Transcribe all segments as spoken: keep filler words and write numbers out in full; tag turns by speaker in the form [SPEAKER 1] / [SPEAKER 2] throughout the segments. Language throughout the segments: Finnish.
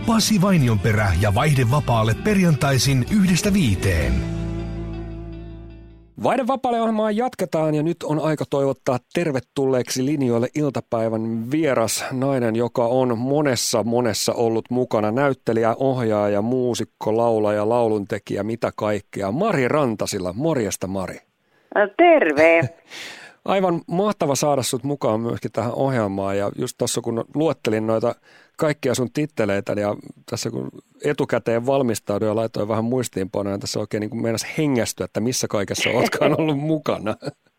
[SPEAKER 1] Pasi Vainionperä ja Vaihde vapaalle perjantaisin yhdestä viiteen.
[SPEAKER 2] Vaihde vapaalle ohjelmaa jatketaan ja nyt on aika toivottaa tervetulleeksi linjoille iltapäivän vieras nainen, joka on monessa monessa ollut mukana. Näyttelijä, ohjaaja, muusikko, laulaja, lauluntekijä, mitä kaikkea. Mari Rantasila. Morjesta, Mari.
[SPEAKER 3] Terve.
[SPEAKER 2] Aivan mahtava saada sut mukaan myöskin tähän ohjelmaan ja just tuossa kun luettelin noita kaikkia sun titteleitä ja tässä kun etukäteen valmistauduin ja laitoin vähän muistiinpanoja, tässä oikein niin kuin meinas hengästyä, että missä kaikessa ootkaan ollut mukana.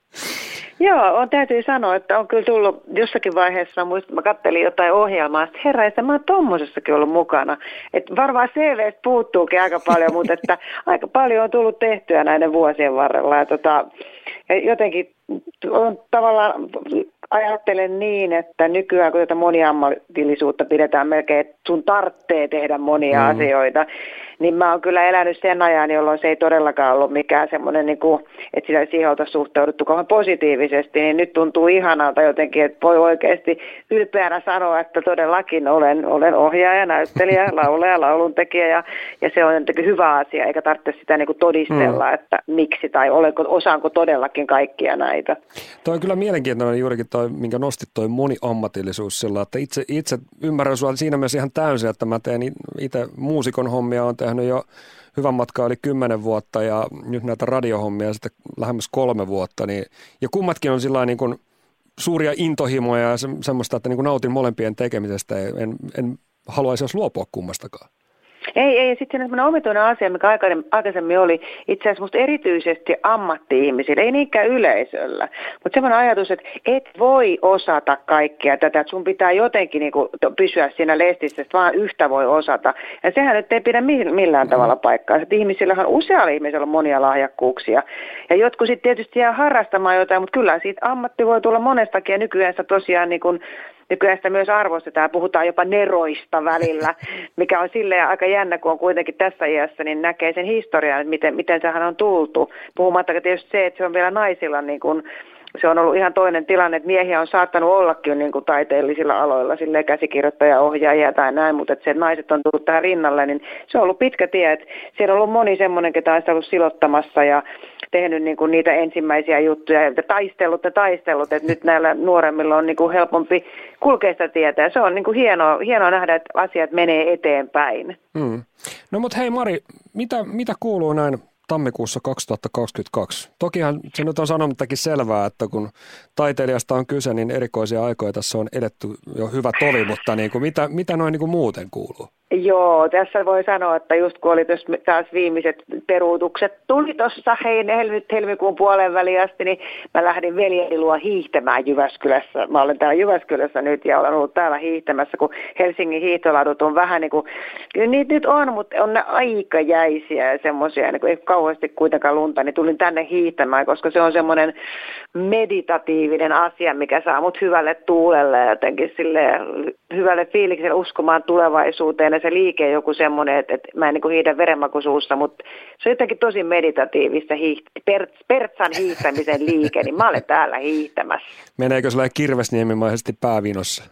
[SPEAKER 3] Joo, on, täytyy sanoa, että on kyllä tullut jossakin vaiheessa, muistin, mä kattelin jotain ohjelmaa, että herra, että mä oon tommosessakin ollut mukana. Että varmaan C V:stä puuttuukin aika paljon, mutta että aika paljon on tullut tehtyä näiden vuosien varrella. Ja, tota, ja jotenkin on tavallaan, ajattelen niin, että nykyään kun tätä moniammatillisuutta pidetään melkein, että sun tarvitsee tehdä monia mm. asioita, niin mä oon kyllä elänyt sen ajan, jolloin se ei todellakaan ollut mikään semmoinen, niin kuin, että sitä siihen oltaisiin suhtauduttu kauan positiivisesti, niin nyt tuntuu ihanalta jotenkin, että voi oikeasti ylpeänä sanoa, että todellakin olen, olen ohjaaja, näyttelijä, laulaja, lauluntekijä ja, ja se on jotenkin hyvä asia, eikä tarvitse sitä niin kuin todistella, mm. että miksi tai olenko, osaanko todellakin kaikkia näitä.
[SPEAKER 2] Toi on kyllä mielenkiintoinen juurikin toi, minkä nostit toi moniammatillisuus sillä, että itse, itse ymmärrän sua siinä myös ihan täysin, että mä teen itse muusikon hommia, on tehnyt jo hyvän matkaa yli kymmenen vuotta ja nyt näitä radiohommia sitten lähemmäs kolme vuotta. Niin, ja kummatkin on sillä niin kuin suuria intohimoja ja se, semmoista, että niin kuin nautin molempien tekemisestä. En, en haluaisi edes luopua kummastakaan.
[SPEAKER 3] Ei, ei. Sitten semmoinen omituinen asia, mikä aikaisemmin oli itse asiassa musta erityisesti ammatti-ihmisillä, ei niinkään yleisöllä. Mutta semmoinen ajatus, että et voi osata kaikkea tätä, että sun pitää jotenkin niinku pysyä siinä lestissä, että vaan yhtä voi osata. Ja sehän nyt ei pidä millään tavalla paikkaa. Että ihmisillähän, usealla ihmisellä on monia lahjakkuuksia. Ja jotkut sitten tietysti jää harrastamaan jotain, mutta kyllä siitä ammatti voi tulla monestakin ja nykyään sitä tosiaan niin kuin nykyään sitä myös arvostetaan, puhutaan jopa neroista välillä, mikä on silleen aika jännä, kun on kuitenkin tässä iässä, niin näkee sen historian, että miten, miten sehän on tultu. Puhumattakaan tietysti se, että se on vielä naisilla, niin kuin, se on ollut ihan toinen tilanne, että miehiä on saattanut ollakin niin kuin taiteellisilla aloilla, silleen käsikirjoittaja, ohjaajia tai näin, mutta että se, että naiset on tullut tähän rinnalle, niin se on ollut pitkä tie, että siellä on ollut moni semmoinen, ketä on ollut silottamassa ja tehnyt niin kuin niitä ensimmäisiä juttuja ja taistellut ja taistellut, että nyt näillä nuoremmilla on niin kuin helpompi kulkea sitä tietä ja se on niin kuin hienoa, hienoa nähdä, että asiat menee eteenpäin.
[SPEAKER 2] Mm. No mutta hei Mari, mitä, mitä kuuluu näin tammikuussa kaksituhattakaksikymmentäkaksi? Tokihan se nyt on sanomattakin selvää, että kun taiteilijasta on kyse, niin erikoisia aikoja tässä on edetty jo hyvä tovi, mutta niin kuin mitä, mitä noin niin kuin muuten kuuluu?
[SPEAKER 3] Joo, tässä voi sanoa, että just kun oli taas viimeiset peruutukset tuli tuossa helmikuun puolen väliin asti, niin mä lähdin veljeni luo hiihtämään Jyväskylässä. Mä olen täällä Jyväskylässä nyt ja olen ollut täällä hiihtämässä, kun Helsingin hiihtoladut on vähän niin kuin, kyllä niitä nyt on, mutta on ne aika jäisiä ja semmoisia, niin kuin ei kauheasti kuitenkaan lunta, niin tulin tänne hiihtämään, koska se on semmoinen meditatiivinen asia, mikä saa mut hyvälle tuulelle ja jotenkin silleen hyvälle fiilikselle uskomaan tulevaisuuteen. Se liike joku semmoinen, että, että mä en niin hiidä verenmakuisuussa, mutta se on jotenkin tosi meditatiivista hiiht- per, Pertsan hiihtämisen liike, niin mä olen täällä hiihtämässä.
[SPEAKER 2] Meneekö sellainen kirvesniemimaisesti päävinossa?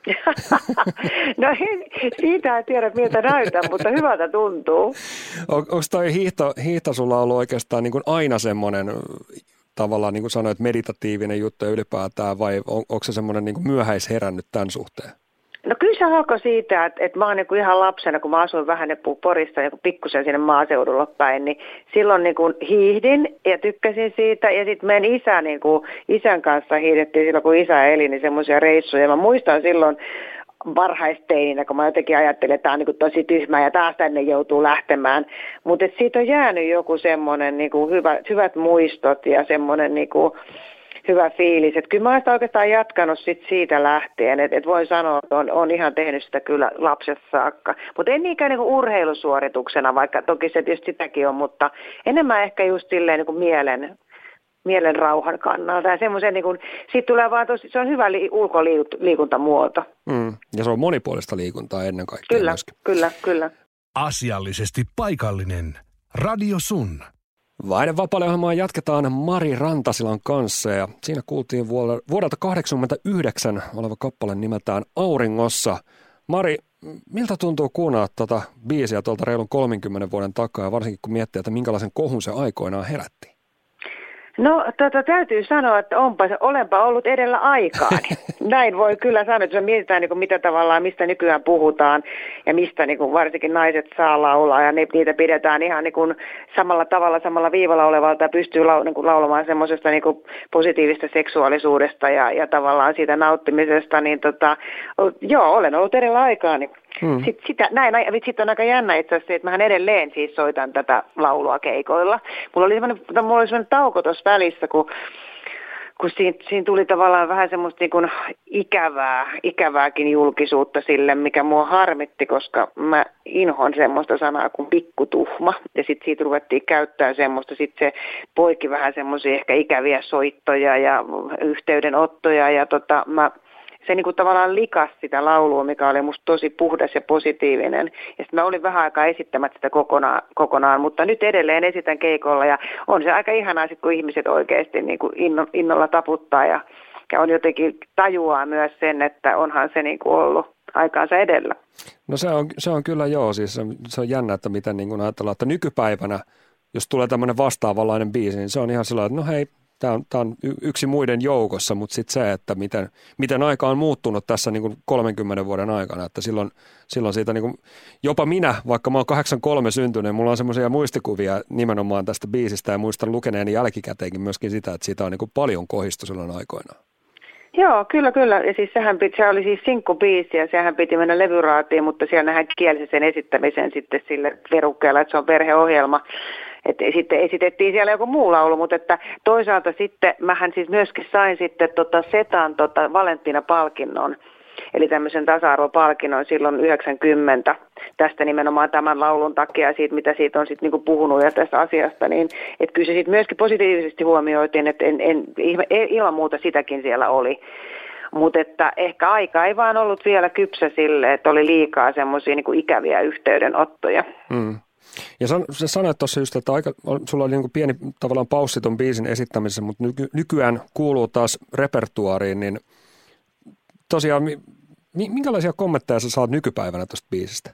[SPEAKER 3] No siitä en tiedä, miltä näytän, mutta hyvältä tuntuu.
[SPEAKER 2] On, onko toi hiihto, hiihto sulla ollut oikeastaan niin kuin aina semmoinen tavallaan, niin kuin sanoit, meditatiivinen juttu ylipäätään, vai on, onko se semmoinen niin kuin myöhäisherännyt tämän suhteen?
[SPEAKER 3] No kyllä se alkoi siitä, että, että mä oon niin ihan lapsena, kun mä asuin vähän niin Porista niin pikkusen sinne maaseudulla päin, niin silloin niin kuin hiihdin ja tykkäsin siitä. Ja sitten meidän isä, niin kuin, isän kanssa hiihdettiin silloin, kun isä eli, niin semmoisia reissuja. Mä muistan silloin varhaisteininä, kun mä jotenkin ajattelin, että tämä on niin kuin tosi tyhmää ja taas tänne joutuu lähtemään. Mutta siitä on jäänyt joku semmoinen niin kuin hyvä, hyvät muistot ja semmoinen niin kuin hyvä fiilis. Että kyllä mä oon sitä oikeastaan jatkanut sit siitä lähtien, että et voin sanoa, että on, on ihan tehnyt sitä kyllä lapsesta saakka. Mutta en niinkään niinku urheilusuorituksena, vaikka toki se tietysti sitäkin on, mutta enemmän ehkä just silleen niinku mielen, mielen rauhan kannalta. Ja semmoisen niinku, siitä tulee vaan tosi, se on hyvä li, ulkoliikuntamuoto.
[SPEAKER 2] Mm, ja se on monipuolista liikuntaa ennen kaikkea.
[SPEAKER 3] Kyllä, myöskin. kyllä, kyllä.
[SPEAKER 1] Asiallisesti paikallinen. Radio Sun.
[SPEAKER 2] Vaihde vapaalle ohjelmaa jatketaan Mari Rantasilan kanssa ja siinä kuultiin vuodelta kahdeksankymmentäyhdeksän oleva kappale nimeltään Auringossa. Mari, miltä tuntuu kuunnella tuota biisiä tuolta reilun kolmenkymmenen vuoden takaa, ja varsinkin kun miettii, että minkälaisen kohun se aikoinaan herätti?
[SPEAKER 3] No tota, täytyy sanoa, että onpa, olenpa ollut edellä aikaani. Näin voi kyllä sanoa, että jos mietitään niin kuin mitä tavallaan, mistä nykyään puhutaan ja mistä niin kuin varsinkin naiset saa laulaa ja niitä pidetään ihan niin kuin samalla tavalla, samalla viivalla olevalta ja pystyy lau, niin kuin laulamaan semmoisesta niin kuin positiivista seksuaalisuudesta ja, ja tavallaan siitä nauttimisesta, niin tota, joo, olen ollut edellä aikaani. Hmm. Sitten, sitä, näin, sitten on aika jännä itse asiassa, että mähän edelleen siis soitan tätä laulua keikoilla. Mulla oli semmoinen, mulla oli semmoinen tauko tuossa välissä, kun, kun siinä, siinä tuli tavallaan vähän semmoista niin kuin ikävää, ikävääkin julkisuutta sille, mikä mua harmitti, koska mä inhoan semmoista sanaa kuin pikkutuhma. Ja sitten siitä ruvettiin käyttää semmoista, sitten se poiki vähän semmoisia ehkä ikäviä soittoja ja yhteydenottoja ja tota mä... Se niin kuin tavallaan likasi sitä laulua, mikä oli musta tosi puhdas ja positiivinen. Ja sitten mä olin vähän aikaa esittämättä sitä kokonaan, kokonaan, mutta nyt edelleen esitän keikolla. Ja on se aika ihanaa sit, kun ihmiset oikeasti niin kuin inno, innolla taputtaa ja, ja on jotenkin tajuaa myös sen, että onhan se niin kuin ollut aikaansa edellä.
[SPEAKER 2] No se on, se on kyllä joo, siis se, se on jännä, että miten niin kuin ajatellaan, että nykypäivänä, jos tulee tämmöinen vastaavanlainen biisi, niin se on ihan sellainen, että no hei, Tämä on, tämä on yksi muiden joukossa, mutta sitten se, että miten, miten aika on muuttunut tässä niin kuin kolmenkymmenen vuoden aikana, että silloin, silloin siitä niin kuin, jopa minä, vaikka mä oon kahdeksankymmentäkolme syntynyt, mulla on semmoisia muistikuvia nimenomaan tästä biisistä ja muistan lukeneeni jälkikäteenkin myöskin sitä, että siitä on niin kuin paljon kohistu silloin aikoinaan.
[SPEAKER 3] Joo, kyllä, kyllä. Ja siis sehän piti, se oli siis sinkkubiisi ja sehän piti mennä levyraatiin, mutta siellä nähdään kielsi sen esittämisen sitten sille verukkeella, että se on perheohjelma. Että sitten esitettiin siellä joku muu laulu, mutta että toisaalta sitten mähän siis myöskin sain sitten tota Setan tota Valentina-palkinnon, eli tämmöisen tasa-arvopalkinnon silloin yhdeksänkymmentä tästä nimenomaan tämän laulun takia ja siitä, mitä siitä on sitten niinku puhunut ja tästä asiasta, niin että kyllä se sitten myöskin positiivisesti huomioitiin, että en, en, ilman muuta sitäkin siellä oli. Mutta että ehkä aika ei vaan ollut vielä kypsä sille, että oli liikaa semmoisia niinku ikäviä yhteydenottoja. Mm.
[SPEAKER 2] Ja sä sanoit tuossa just, että aika, sulla oli niin kuin pieni tavallaan paussi ton biisin esittämisessä, mutta nyky, nykyään kuuluu taas repertuaariin, niin tosiaan minkälaisia kommentteja sä saat nykypäivänä tuosta biisistä?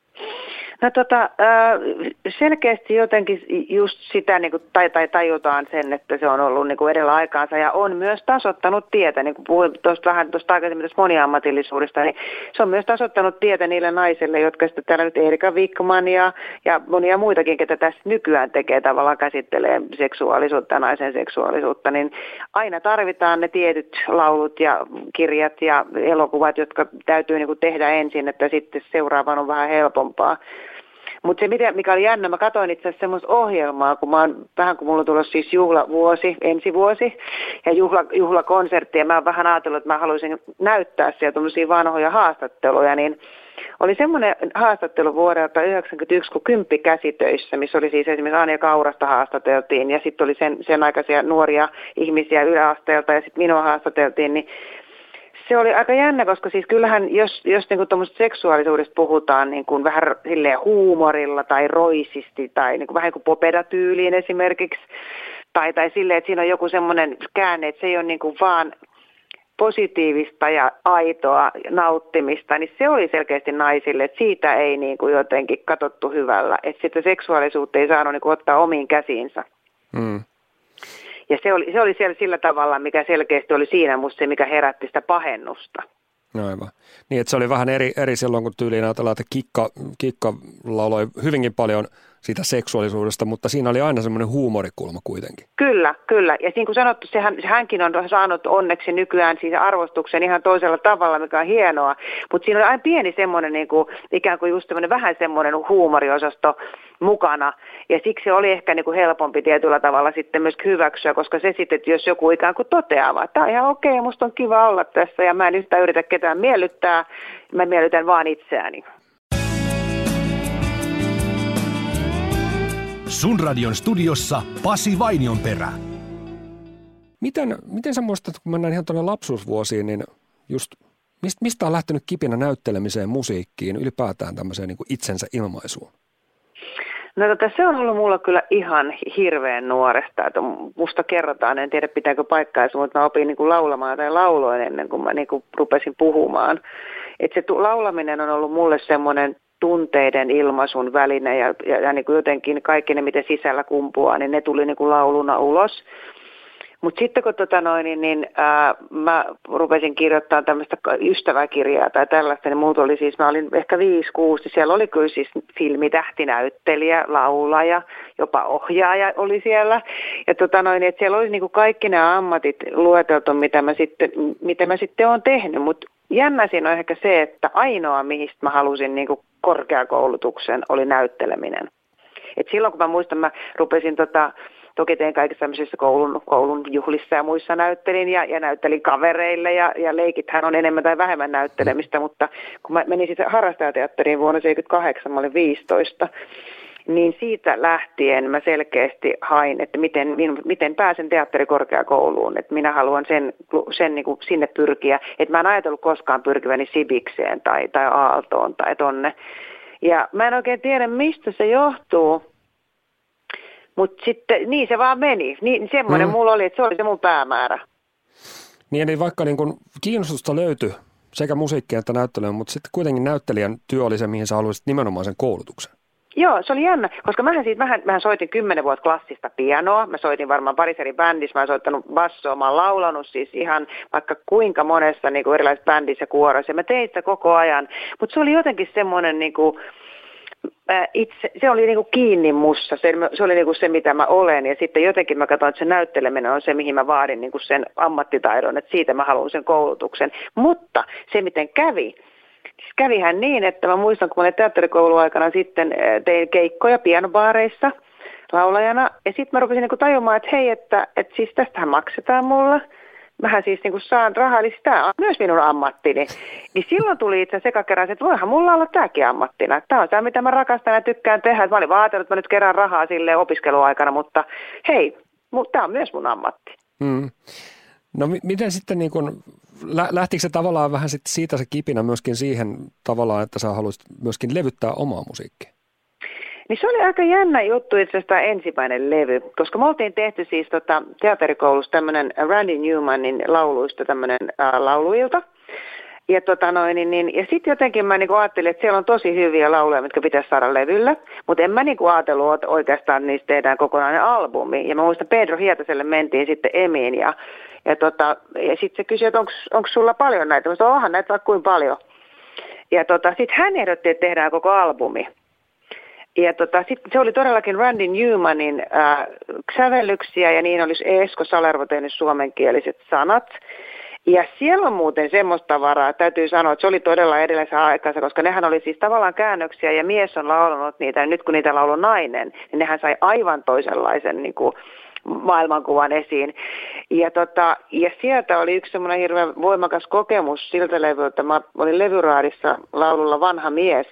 [SPEAKER 3] No tota, selkeästi jotenkin just sitä niin kuin, tai, tai tajutaan sen, että se on ollut niin kuin edellä aikaansa ja on myös tasoittanut tietä, niin kuin puhuin tuosta vähän tuosta aikaisemmin tuosta moniammatillisuudesta, niin se on myös tasoittanut tietä niille naisille, jotka sitten täällä nyt Erika Wikman ja, ja monia muitakin, ketä tässä nykyään tekee tavallaan käsittelee seksuaalisuutta ja naisen seksuaalisuutta, niin aina tarvitaan ne tietyt laulut ja kirjat ja elokuvat, jotka täytyy niin kuin tehdä ensin, että sitten seuraavan on vähän helpompaa. Mutta se, mikä oli jännä, mä katsoin itse asiassa semmoista ohjelmaa, kun mä oon, vähän kun mulla on tullut siis juhlavuosi, ensi vuosi, ja juhla, juhlakonsertti, ja mä oon vähän ajatellut, että mä haluaisin näyttää siellä tuollaisia vanhoja haastatteluja, niin oli semmoinen haastattelu vuodelta yhdeksänkymmentäyksi, kun Kymppi käsitöissä, missä oli siis esimerkiksi Anja Kaurasta haastateltiin, ja sitten oli sen, sen aikaisia nuoria ihmisiä yläasteelta, ja sitten minua haastateltiin, niin se oli aika jännä, koska siis kyllähän, jos, jos niin kuin tuommoista seksuaalisuudesta puhutaan niin kuin vähän silleen huumorilla tai roisisti tai niin kuin vähän kuin popeda-tyyliin esimerkiksi, tai, tai silleen, että siinä on joku semmoinen käänne, että se ei ole niin kuin vaan positiivista ja aitoa nauttimista, niin se oli selkeästi naisille, että siitä ei niin kuin jotenkin katsottu hyvällä, että sitä seksuaalisuutta ei saanut niin kuin ottaa omiin käsiinsä. Mm. Ja se oli, se oli siellä sillä tavalla, mikä selkeästi oli siinä musta se, mikä herätti sitä pahennusta.
[SPEAKER 2] No aivan. Niin, että se oli vähän eri, eri silloin, kun tyyliin ajatellaan, että Kikka, Kikka lauloi hyvinkin paljon siitä seksuaalisuudesta, mutta siinä oli aina semmoinen huumorikulma kuitenkin.
[SPEAKER 3] Kyllä, kyllä. Ja niin kuin sanottu, sehän, hänkin on saanut onneksi nykyään siis arvostuksen ihan toisella tavalla, mikä on hienoa. Mutta siinä oli aina pieni semmoinen niin kuin, ikään kuin just semmoinen vähän semmoinen huumoriosasto mukana. Ja siksi oli ehkä niin kuin helpompi tietyllä tavalla sitten myös hyväksyä, koska se sitten, että jos joku ikään kuin toteaa, että tämä on ihan okei, okay, musta on kiva olla tässä ja mä en yhtään yritä ketään miellyttää, mä miellytän vaan itseäni.
[SPEAKER 1] Sun radion studiossa Pasi Vainionperä.
[SPEAKER 2] Miten, miten sä muistat, kun mennään ihan tuonne lapsuusvuosiin, niin just mistä on lähtenyt kipinä näyttelemiseen, musiikkiin, ylipäätään tämmöiseen niin kuin itsensä ilmaisuun?
[SPEAKER 3] No tota, se on ollut mulla kyllä ihan hirveän nuoresta, että musta kerrotaan, en tiedä pitääkö paikkaansa, mutta mä opin niin kuin laulamaan tai lauloin ennen kuin mä niin kuin rupesin puhumaan. että se laulaminen on ollut mulle semmoinen tunteiden ilmaisun väline ja, ja, ja niin kuin jotenkin kaikki ne, mitä sisällä kumpuaa, niin ne tuli niin kuin lauluna ulos. Mutta sitten kun tota noin, niin, niin ää, mä rupesin kirjoittamaan tämmöistä ystäväkirjaa tai tällaista, niin muut oli siis, mä olin ehkä viisi kuusi, siellä oli kyllä siis filmitähtinäyttelijä, laulaja, jopa ohjaaja oli siellä. Ja tota noin, että siellä oli niinku kaikki nämä ammatit lueteltu, mitä mä sitten, mitä mä sitten olen tehnyt, mutta jännä siinä on ehkä se, että ainoa, mihin mä halusin niinku korkeakoulutuksen, oli näytteleminen. Et silloin kun mä muistan, mä rupesin tota... Toki tein kaikissa tämmöisissä koulun, koulun juhlissa ja muissa näyttelin ja, ja näyttelin kavereille ja, ja leikithän on enemmän tai vähemmän näyttelemistä, mutta kun mä menin sitten harrastajateatteriin vuonna seitsemänkymmentäkahdeksan, mä olin viisitoista, niin siitä lähtien mä selkeästi hain, että miten, miten pääsen teatterikorkeakouluun, että minä haluan sen, sen niin kuin sinne pyrkiä, että mä en ajatellut koskaan pyrkiväni Sibikseen tai, tai Aaltoon tai tonne. Ja mä en oikein tiedä, mistä se johtuu. Mutta sitten, niin se vaan meni. Niin, semmoinen mm. mulla oli, että se oli se mun päämäärä.
[SPEAKER 2] Niin, eli vaikka niin kun kiinnostusta löytyi sekä musiikkia että näyttelyyn, mutta sitten kuitenkin näyttelijän työ oli se, mihin sä haluaisit nimenomaan sen koulutuksen.
[SPEAKER 3] Joo, se oli jännä, koska mähän, siitä, mähän, mähän soitin kymmenen vuotta klassista pianoa. Mä soitin varmaan parissa eri bändissä, mä oon soittanut bassoa, mä oon laulanut siis ihan vaikka kuinka monessa niin kuin erilaisissa bändissä ja kuoroissa. Mä tein sitä koko ajan, mutta se oli jotenkin semmoinen... Niin kuin, Itse, se oli niinku kiinni mussa, se, se oli niinku se mitä mä olen ja sitten jotenkin mä katsoin, että se näytteleminen on se mihin mä vaadin niinku sen ammattitaidon, että siitä mä haluan sen koulutuksen. Mutta se miten kävi, siis kävihän niin, että mä muistan kun mä olin teatterikouluaikana sitten tein keikkoja pianobaareissa laulajana ja sitten mä rupesin niinku tajumaan, että hei, että, että siis tästähän maksetaan mulle. Mähän siis niin kuin saan rahaa, eli tämä on myös minun ammattini. Niin silloin tuli itse sekakerran, että voihan mulla olla tämäkin ammattina. Tämä on tämä, mitä mä rakastan ja tykkään tehdä. Mä olin vaan ajatellut, että mä nyt kerään rahaa sille opiskeluaikana, mutta hei, tämä on myös mun ammatti.
[SPEAKER 2] Hmm. No m- miten sitten, niin kun, lä- lähtikö se tavallaan vähän sit siitä se kipinä myöskin siihen tavallaan, että sä haluaisit myöskin levyttää omaa musiikkia?
[SPEAKER 3] Niin se oli aika jännä juttu itse asiassa tämä ensimmäinen levy, koska me oltiin tehty siis tota, teatterikoulussa tämmöinen Randy Newmanin lauluista tämmöinen äh, lauluilta. Ja, tota noin, niin, niin, ja sitten jotenkin mä niinku ajattelin, että siellä on tosi hyviä lauluja, mitkä pitäisi saada levyllä. Mutta en mä niinku ajatellut, että oikeastaan niistä tehdään kokonainen albumi. Ja mä muistan, Pedro Hietaselle mentiin sitten Emiin ja, ja, tota, ja sitten se kysyi, että onko sulla paljon näitä. Mä sanoin, onhan näitä vaikka kuin paljon. Ja tota, sitten hän ehdotti, että tehdään koko albumi. Ja tota, sit se oli todellakin Randy Newmanin äh, sävellyksiä ja niin olisi Esko Salervo tehnyt suomenkieliset sanat. Ja siellä on muuten semmoista tavaraa, täytyy sanoa, että se oli todella edellisen aikansa, koska nehän oli siis tavallaan käännöksiä ja mies on laulanut niitä ja nyt kun niitä lauloi nainen, niin nehän sai aivan toisenlaisen niin kuin, maailmankuvan esiin. Ja, tota, ja sieltä oli yksi semmoinen hirveän voimakas kokemus siltä levyltä. Mä olin levyraadissa laululla Vanha mies.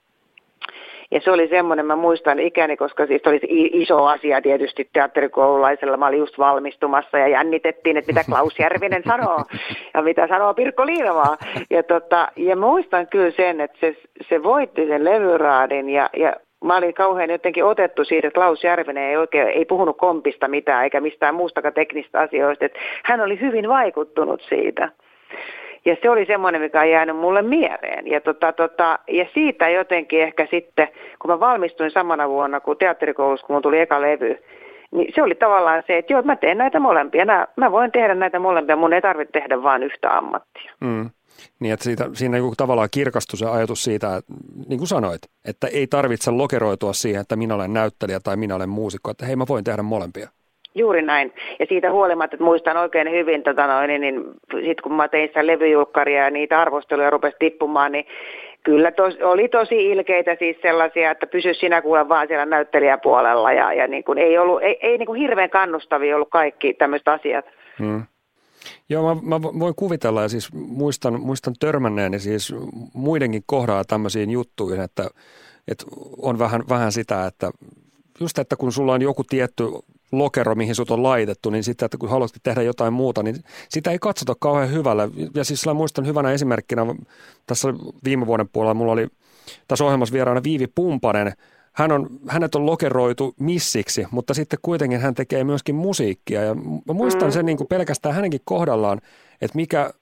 [SPEAKER 3] Ja se oli semmoinen, mä muistan ikäni, koska siis oli iso asia tietysti teatterikoululaisella. Mä olin just valmistumassa ja jännitettiin, että mitä Klaus Järvinen sanoo ja mitä sanoo Pirkko Liivamaa. Ja, tota, ja muistan kyllä sen, että se, se voitti sen levyraadin ja, ja mä olin kauhean jotenkin otettu siitä, että Klaus Järvinen ei oikein ei puhunut kompista mitään eikä mistään muustakaan teknistä asioista. Että hän oli hyvin vaikuttunut siitä. Ja se oli semmoinen, mikä on jäänyt mulle mieleen. Ja, tota, tota, ja siitä jotenkin ehkä sitten, kun mä valmistuin samana vuonna kuin teatterikoulussa, kun mun tuli eka levy, niin se oli tavallaan se, että joo, mä teen näitä molempia. Nää, mä voin tehdä näitä molempia, mun ei tarvitse tehdä vain yhtä ammattia.
[SPEAKER 2] Mm. Niin, että siitä, siinä niin tavallaan kirkastui se ajatus siitä, että, niin kuin sanoit, että ei tarvitse lokeroitua siihen, että minä olen näyttelijä tai minä olen muusikko, että hei, mä voin tehdä molempia.
[SPEAKER 3] Juuri näin. Ja siitä huolimatta, että muistan oikein hyvin, tota noin, niin, niin sitten kun mä tein sitä levyjulkkaria ja niitä arvosteluja rupesi tippumaan, niin kyllä tos, oli tosi ilkeitä siis sellaisia, että pysy sinä kuule vaan siellä näyttelijäpuolella. Ja, ja niin kuin ei, ollut, ei, ei niin kuin hirveän kannustavia ollut kaikki tämmöiset asiat. Hmm.
[SPEAKER 2] Joo, mä, mä voin kuvitella ja siis muistan, muistan törmänneeni siis muidenkin kohdalla tämmöisiin juttuihin, että, että on vähän, vähän sitä, että just että kun sulla on joku tietty lokero, mihin sut on laitettu, niin sitten, että kun haluatkin tehdä jotain muuta, niin sitä ei katsota kauhean hyvällä. Ja siis muistan hyvänä esimerkkinä, tässä viime vuoden puolella mulla oli tässä ohjelmassa vieraana Viivi Pumpanen. Hän on, hänet on lokeroitu missiksi, mutta sitten kuitenkin hän tekee myöskin musiikkia. Ja mä muistan sen niin kuin pelkästään hänenkin kohdallaan, että mikä,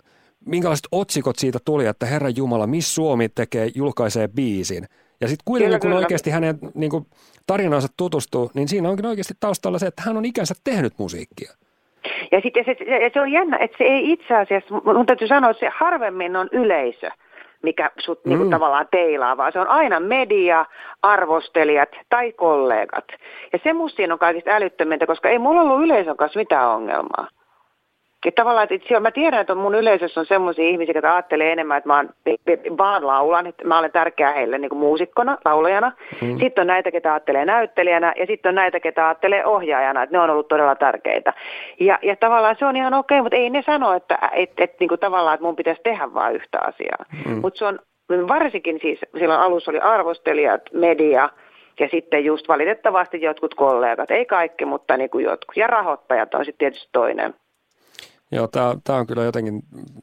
[SPEAKER 2] minkälaiset otsikot siitä tuli, että Herran Jumala, Miss Suomi tekee, julkaisee biisin. Ja sitten kuitenkin, kyllä, kun kyllä. oikeasti hänen niin kuin, tarinansa tutustuu, niin siinä onkin oikeasti taustalla se, että hän on ikänsä tehnyt musiikkia.
[SPEAKER 3] Ja sitten se, se, se on jännä, että se ei itse asiassa, mun täytyy sanoa, että se harvemmin on yleisö, mikä sut mm. niin kuin, tavallaan teilaa, vaan se on aina media, arvostelijat tai kollegat. Ja se musta siinä on kaikista älyttömintä, koska ei mulla ollut yleisön kanssa mitään ongelmaa. Että tavallaan, että mä tiedän, että mun yleisössä on semmoisia ihmisiä, jotka ajattelee enemmän, että mä oon, vaan laulan, että mä olen tärkeä heille niin kuin muusikkona, laulajana. Mm. Sitten on näitä, ketä ajattelee näyttelijänä ja sitten on näitä, ketä ajattelee ohjaajana, että ne on ollut todella tärkeitä. Ja, ja tavallaan se on ihan okei, mutta ei ne sano, että, että, että niin kuin tavallaan, että mun pitäisi tehdä vain yhtä asiaa. Mm. Mutta se on varsinkin siis, silloin alussa oli arvostelijat, media ja sitten just valitettavasti jotkut kollegat, ei kaikki, mutta niin kuin jotkut. Ja rahoittajat on sitten tietysti toinen.
[SPEAKER 2] Joo, tämä on kyllä jotenkin,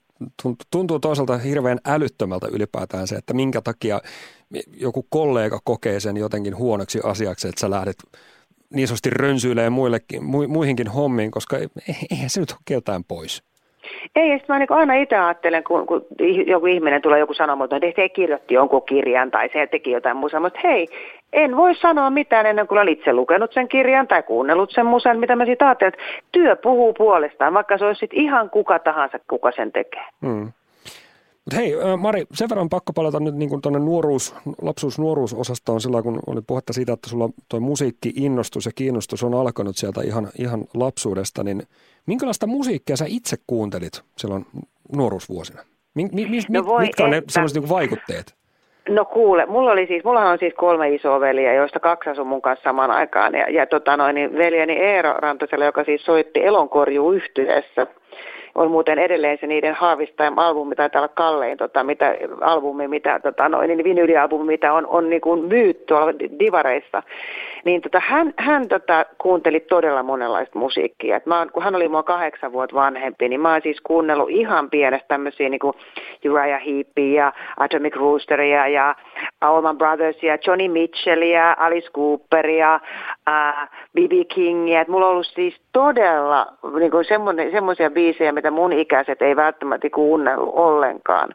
[SPEAKER 2] tuntuu toisaalta hirveän älyttömältä ylipäätään se, että minkä takia joku kollega kokee sen jotenkin huonoksi asiaksi, että sä lähdet niin sanotusti rönsyilemään muillekin, muihinkin hommiin, koska eihän se nyt ole keltään pois.
[SPEAKER 3] Ei, ja sitten mä niin aina itse ajattelen, kun, kun joku ihminen tulee joku sanomaan, että se kirjoitti jonkun kirjan tai se teki jotain musaa, mutta hei, en voi sanoa mitään ennen kuin olen itse lukenut sen kirjan tai kuunnellut sen musan, mitä mä siitä ajattelen, että työ puhuu puolestaan, vaikka se olisi ihan kuka tahansa, kuka sen tekee.
[SPEAKER 2] Hmm. Mutta hei, Mari, sen verran pakko palata nyt niin tuonne nuoruus, lapsuus-nuoruusosastoon silloin, kun oli puhetta siitä, että sulla toi musiikki-innostus ja kiinnostus on alkanut sieltä ihan, ihan lapsuudesta, niin minkälaista musiikkia sä itse kuuntelit silloin nuoruusvuosina? Mi, mi, mi, no mitkä on ne sellaiset niin vaikutteet?
[SPEAKER 3] No kuule, mulla oli siis, mullahan on siis kolme isoa veliä, joista kaksi asui mun kanssa samaan aikaan. Ja, ja tota noin, niin veljeni Eero Rantasella, joka siis soitti Elonkorjuu-yhtyeessä, on muuten edelleen se niiden Harvest Time-albumi, taitaa olla kallein tota, mitä, albumi, mitä, tota, noin, niin vinylialbumi, mitä on, on niin kuin myyt tuolla divareissa. Niin tota, hän, hän tota, kuunteli todella monenlaista musiikkia. Et mä, kun hän oli mua kahdeksan vuotta vanhempi, niin mä oon siis kuunnellut ihan pienestä tämmöisiä niin kuin Uriah Heepia ja Atomic Roosteria ja Allman Brothersia, Johnny Mitchellia, Alice Cooperia, äh, B B Kingia. Et mulla on ollut siis todella niin kuin semmoisia biisejä, mitä mun ikäiset ei välttämättä kuunnellut ollenkaan.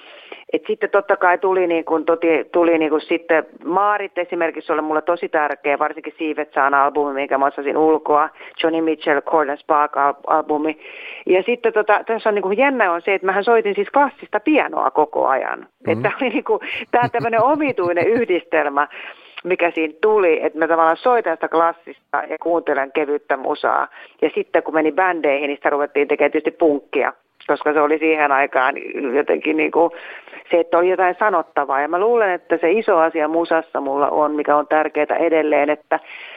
[SPEAKER 3] Et sitten totta kai tuli, niin kuin, toti, tuli niin kuin sitten Maarit esimerkiksi oli mulle tosi tärkeä, varsinkin Siivet saan albumi, minkä mä osasin ulkoa, Johnny Mitchell, Chord and Spark albumi. Ja sitten tota, tässä on niin kuin jännä on se, että mähän soitin siis klassista pianoa koko ajan. Mm-hmm. Että oli niin kuin, tää tämmöinen omituinen yhdistelmä, mikä siinä tuli, että mä tavallaan soitan sitä klassista ja kuuntelen kevyttä musaa. Ja sitten kun meni bändeihin, niin sitä ruvettiin tekemään tietysti punkkia, koska se oli siihen aikaan jotenkin niin kuin se, että oli jotain sanottavaa. Ja mä luulen, että se iso asia musassa mulla on, mikä on tärkeää edelleen, että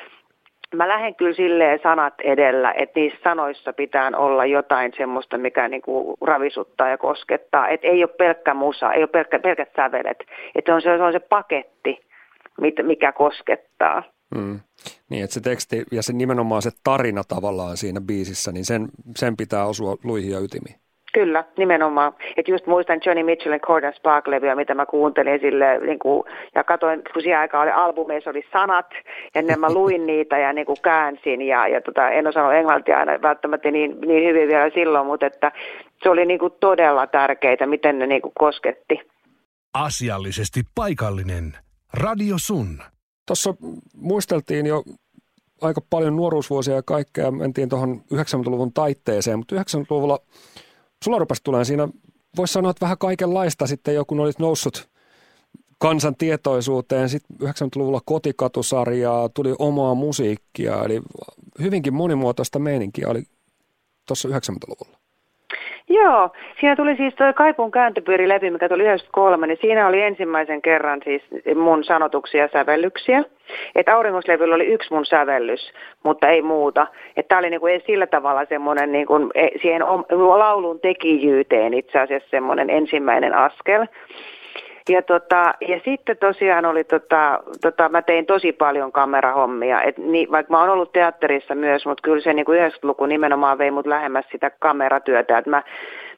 [SPEAKER 3] mä lähden kyllä silleen sanat edellä, että niissä sanoissa pitää olla jotain semmoista, mikä niin kuin ravisuttaa ja koskettaa. Että ei ole pelkkä musa, ei ole pelkkä, pelkät sävelet, että on se, on se paketti, mikä koskettaa.
[SPEAKER 2] Mm. Niin, että se teksti ja se nimenomaan se tarina tavallaan siinä biisissä, niin sen, sen pitää osua luihin ja ytimiin.
[SPEAKER 3] Kyllä, nimenomaan. Että just muistan Johnny Mitchellin Chord and Spark-levyä, mitä mä kuuntelin sille, niin kuin, ja katsoin, kun siihen aikaan oli albumeissa, oli sanat, ja ennen mä luin niitä ja niin kuin käänsin, ja, ja tota, en osannut englantia aina välttämättä niin, niin hyvin vielä silloin, mutta että se oli niin kuin todella tärkeää, miten ne niin kuin kosketti.
[SPEAKER 1] Asiallisesti paikallinen. Radio Sun.
[SPEAKER 2] Tuossa muisteltiin jo aika paljon nuoruusvuosia ja kaikkea, mentiin tuohon yhdeksänkymmentäluvun taitteeseen, mutta yhdeksänkymmentäluvulla sulla rupesi tulemaan siinä, voisi sanoa, että vähän kaikenlaista sitten jo, kun olit noussut kansan tietoisuuteen. Sitten yhdeksänkymmentäluvulla Kotikatusarjaa, tuli omaa musiikkia, eli hyvinkin monimuotoista meininkiä oli tuossa yhdeksänkymmentäluvulla.
[SPEAKER 3] Joo, siinä tuli siis tuo Kaipuun kääntöpyöri läpi, mikä tuli yhdeksänkymmentäkolme, niin siinä oli ensimmäisen kerran siis mun sanotuksia ja sävellyksiä. Että Auringoslevyllä oli yksi mun sävellys, mutta ei muuta. Että tämä oli niinku sillä tavalla semmoinen niinku, siihen laulun tekijyyteen itse asiassa semmoinen ensimmäinen askel. Ja, tota, ja sitten tosiaan oli, tota, tota, mä tein tosi paljon kamerahommia, et niin, vaikka mä oon ollut teatterissa myös, mutta kyllä se niin kuin yhdeksänkymmentäluku nimenomaan vei mut lähemmäs sitä kameratyötä, että mä,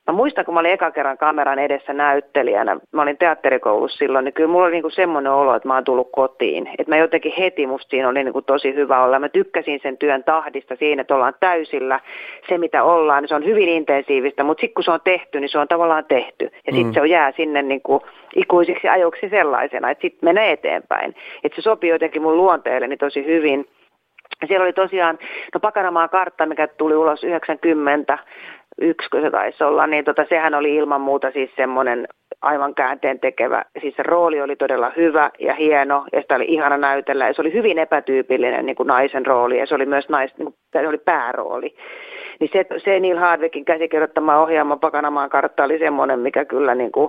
[SPEAKER 3] Mä muistan, kun mä olin eka kerran kameran edessä näyttelijänä, mä olin teatterikoulussa silloin, niin kyllä mulla oli niinku semmoinen olo, että mä oon tullut kotiin. Että mä jotenkin heti, musta siinä oli niinku tosi hyvä olla. Mä tykkäsin sen työn tahdista siinä, että ollaan täysillä. Se, mitä ollaan, niin se on hyvin intensiivistä, mutta sitten kun se on tehty, niin se on tavallaan tehty. Ja sitten mm. se on jää sinne niinku ikuisiksi ajoiksi sellaisena, että sitten menee eteenpäin. Että se sopii jotenkin mun luonteelleni tosi hyvin. Siellä oli tosiaan, no Pakanamaan kartta, mikä tuli ulos yhdeksänkymmentä, yksi, kun se taisi olla, niin tota, sehän oli ilman muuta siis semmoinen aivan käänteen tekevä. Siis se rooli oli todella hyvä ja hieno, ja sitä oli ihana näytellä, ja se oli hyvin epätyypillinen niin kuin naisen rooli, ja se oli myös nais, niin kuin, se oli päärooli. Niin se, se Neil Hardwickin käsikirjoittama ohjaama Pakanamaan kartta oli semmoinen, mikä kyllä niin kuin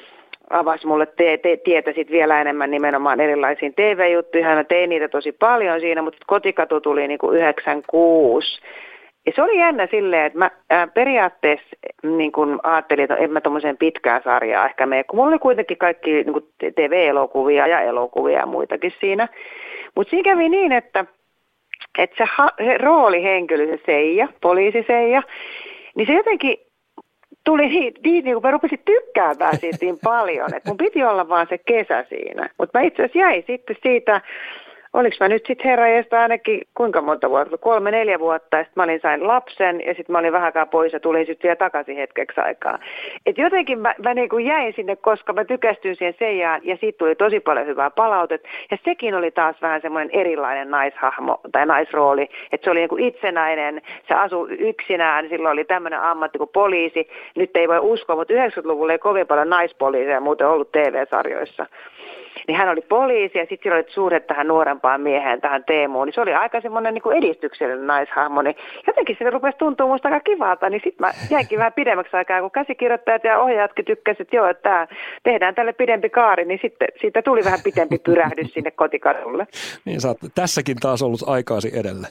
[SPEAKER 3] avasi mulle te- te- tietä sit vielä enemmän nimenomaan erilaisiin T V-juttuihin. Hän tein niitä tosi paljon siinä, mutta Kotikatu tuli niin kuin yhdeksänkymmentäkuusi. Ja se oli jännä silleen, että mä ää, periaatteessa niin kun ajattelin, että en mä tommoseen pitkään sarjaa ehkä mene, kun mulla oli kuitenkin kaikki niin kun T V-elokuvia ja elokuvia ja muitakin siinä. Mutta siinä kävi niin, että, että se, ha- se roolihenkilö, se Seija, poliisi Seija, niin se jotenkin tuli niin, niin, niin kun mä rupesin tykkäämään siitä niin paljon, että mun piti olla vaan se kesä siinä. Mutta mä itse asiassa jäin sitten siitä, oliko mä nyt sitten herranjeesta ainakin kuinka monta vuotta, kolme, neljä vuotta, ja sitten mä olin sain lapsen, ja sitten mä olin vähänkään pois, ja tulin sitten vielä takaisin hetkeksi aikaa. Et jotenkin mä, mä niin kuin jäin sinne, koska mä tykästyin siihen Seijaan, ja siitä tuli tosi paljon hyvää palautetta, ja sekin oli taas vähän semmoinen erilainen naishahmo, tai naisrooli, että se oli niin kuin itsenäinen, se asui yksinään, silloin oli tämmöinen ammatti kuin poliisi, nyt ei voi uskoa, mutta yhdeksänkymmentäluvulla ei kovin paljon naispoliiseja muuten ollut T V-sarjoissa. Niin hän oli poliisi ja sitten sillä oli suhde tähän nuorempaan mieheen, tähän Teemuun. Niin se oli aika semmoinen niin kuin edistyksellinen naishahmo. Niin jotenkin se rupesi tuntua musta aika kivalta. Niin sitten mä jäinkin vähän pidemmäksi aikaa, kun käsikirjoittajat ja ohjaajatkin tykkäsivät, että joo, että tää, tehdään tälle pidempi kaari. Niin sitten siitä tuli vähän pidempi pyrähdys sinne Kotikadulle.
[SPEAKER 2] Niin sä oot tässäkin taas ollut aikaasi edellä.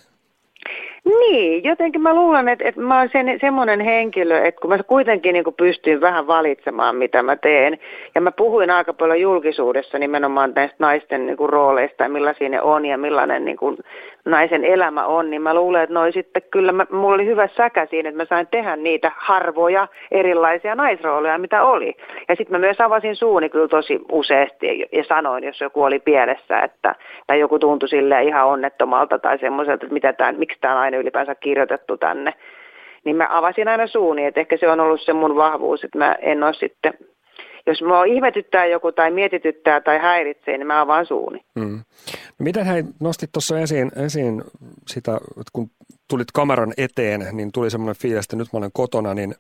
[SPEAKER 3] Niin, jotenkin mä luulen, että, että mä oon sen, semmoinen henkilö, että kun mä kuitenkin niin kuin pystyn vähän valitsemaan, mitä mä teen, ja mä puhuin aika paljon julkisuudessa nimenomaan näistä naisten niin kuin rooleista ja millaisia ne on ja millainen niin kuin naisen elämä on, niin mä luulen, että noi sitten kyllä, mä, mulla oli hyvä säkä siinä, että mä sain tehdä niitä harvoja erilaisia naisrooleja, mitä oli. Ja sitten mä myös avasin suuni kyllä tosi useasti ja sanoin, jos joku oli pielessä, että, tai joku tuntui silleen ihan onnettomalta tai semmoiselta, että mitä tää, miksi tämä on aina ylipäänsä kirjoitettu tänne. Niin mä avasin aina suuni, että ehkä se on ollut se mun vahvuus, että mä en ole sitten, jos mua ihmetyttää joku tai mietityttää tai häiritsee, niin mä avaan suuni.
[SPEAKER 2] Mm. No miten hei, nostit tuossa esiin, esiin sitä, että kun tulit kameran eteen, niin tuli semmoinen fiilis, että nyt mä olen kotona, niin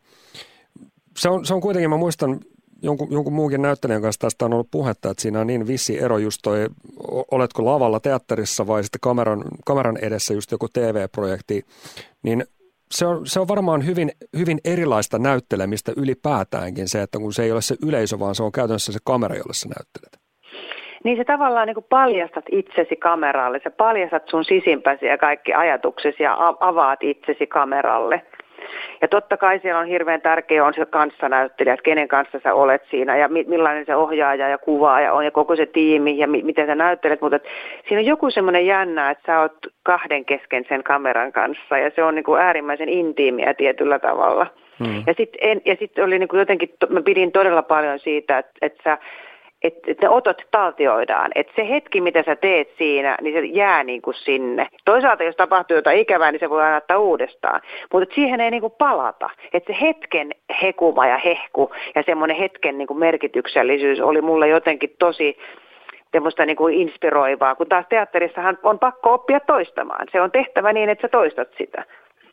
[SPEAKER 2] se on, se on kuitenkin, mä muistan jonkun, jonkun muunkin näyttelijän kanssa tästä on ollut puhetta, että siinä on niin vissi ero just toi, oletko lavalla teatterissa vai sitten kameran, kameran edessä just joku T V-projekti, niin Se on, se on varmaan hyvin, hyvin erilaista näyttelemistä ylipäätäänkin se, että kun se ei ole se yleisö, vaan se on käytännössä se kamera, jolle sä näyttelet.
[SPEAKER 3] Niin se tavallaan niin kuin paljastat itsesi kameralle, sä paljastat sun sisimpäsi ja kaikki ajatuksesi ja avaat itsesi kameralle. Ja totta kai siellä on hirveän tärkeä on se kanssanäyttelijä, että kenen kanssa sä olet siinä ja millainen se ohjaaja ja kuvaaja on ja koko se tiimi ja mi- miten sä näyttelet. Mutta siinä on joku semmoinen jännä, että sä oot kahden kesken sen kameran kanssa ja se on niin kuin äärimmäisen intiimiä tietyllä tavalla. Hmm. Ja sitten sit oli niin kuin jotenkin, mä pidin todella paljon siitä, että, että sä että et ne otot taltioidaan. Että se hetki, mitä sä teet siinä, niin se jää niin kuin sinne. Toisaalta, jos tapahtuu jotain ikävää, niin se voi aina ottaa uudestaan. Mutta siihen ei niin kuin palata. Että se hetken hekuma ja hehku ja semmoinen hetken niin kuin merkityksellisyys oli mulle jotenkin tosi semmoista niin kuin inspiroivaa. Kun taas teatterissahan on pakko oppia toistamaan. Se on tehtävä niin, että sä toistat sitä.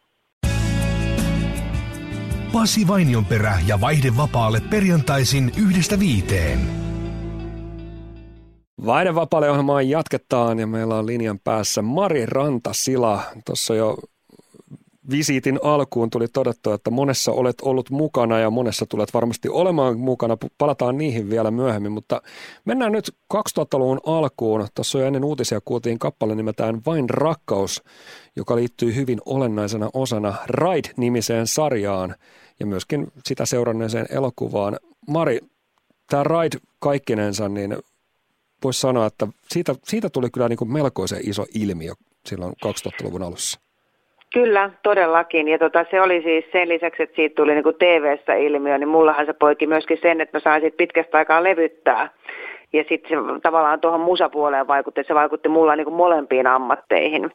[SPEAKER 1] Pasi Vainionperä ja Vaihde vapaalle perjantaisin yhdestä viiteen.
[SPEAKER 2] Vaihde vapaalle ohjelmaa jatketaan ja meillä on linjan päässä Mari Rantasila. Tuossa jo visiitin alkuun tuli todettua, että monessa olet ollut mukana ja monessa tulet varmasti olemaan mukana. Palataan niihin vielä myöhemmin, mutta mennään nyt kaksituhattaluvun alkuun. Tuossa jo ennen uutisia kuultiin kappale nimeltään Vain rakkaus, joka liittyy hyvin olennaisena osana Ride-nimiseen sarjaan ja myöskin sitä seuranneeseen elokuvaan. Mari, tämä Ride kaikkinensa, niin voisi sanoa, että siitä, siitä tuli kyllä niin kuin melkoisen iso ilmiö silloin kaksituhattaluvun alussa.
[SPEAKER 3] Kyllä, todellakin. Ja tota, se oli siis sen lisäksi, että siitä tuli niinku T V:ssä ilmiö, niin mullahan se poiki myöskin sen, että mä sain siitä pitkästä aikaa levyttää. Ja sitten se tavallaan tuohon musapuoleen vaikutti, että se vaikutti mulla niinku molempiin ammatteihin.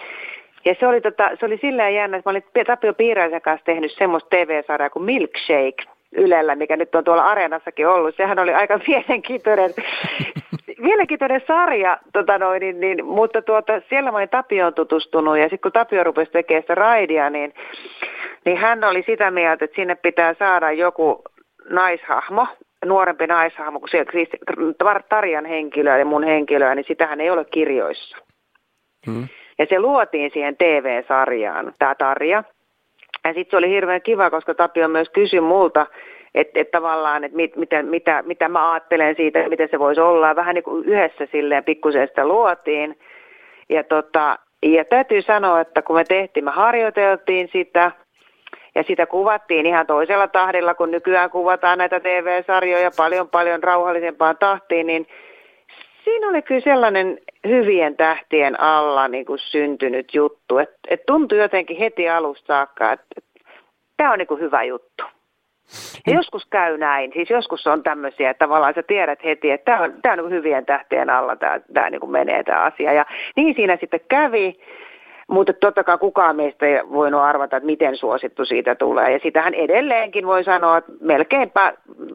[SPEAKER 3] Ja se oli, tota, se oli silleen jännä, että mä olin Tapio Piiraisen kanssa tehnyt semmoista T V-sarjaa kuin Milkshake Ylellä, mikä nyt on tuolla Areenassakin ollut. Sehän oli aika mielenkiintoinen, mielenkiintoinen sarja, tota noin, niin, niin, mutta tuota, siellä mä olin Tapioon tutustunut ja sitten kun Tapio rupesi tekemään sitä raidia, niin, niin hän oli sitä mieltä, että sinne pitää saada joku naishahmo, nuorempi naishahmo, kun se, siis Tarjan henkilöä ja mun henkilöä, niin sitähän ei ole kirjoissa. Hmm. Ja se luotiin siihen T V-sarjaan, tämä Tarja. Ja sitten se oli hirveän kiva, koska Tapio myös kysyi multa, että et tavallaan, että mit, mitä, mitä, mitä mä ajattelen siitä, miten se voisi olla. Vähän niin kuin yhdessä silleen pikkusen sitä luotiin. Ja, tota, ja täytyy sanoa, että kun me tehtiin, me harjoiteltiin sitä. Ja sitä kuvattiin ihan toisella tahdilla, kun nykyään kuvataan näitä T V-sarjoja paljon paljon rauhallisempaan tahtiin, niin siinä oli kyllä sellainen hyvien tähtien alla niin kuin syntynyt juttu, että et tuntui jotenkin heti alusta saakka, että et, tämä on niin kuin hyvä juttu. Ja joskus käy näin, siis joskus on tämmöisiä, että tavallaan sä tiedät heti, että tämä on, tää on niin kuin hyvien tähtien alla, tämä, tämä niin kuin menee tämä asia. Ja niin siinä sitten kävi, mutta totta kai kukaan meistä ei voinut arvata, että miten suosittu siitä tulee. Ja sitähän edelleenkin voi sanoa, että melkeinpä...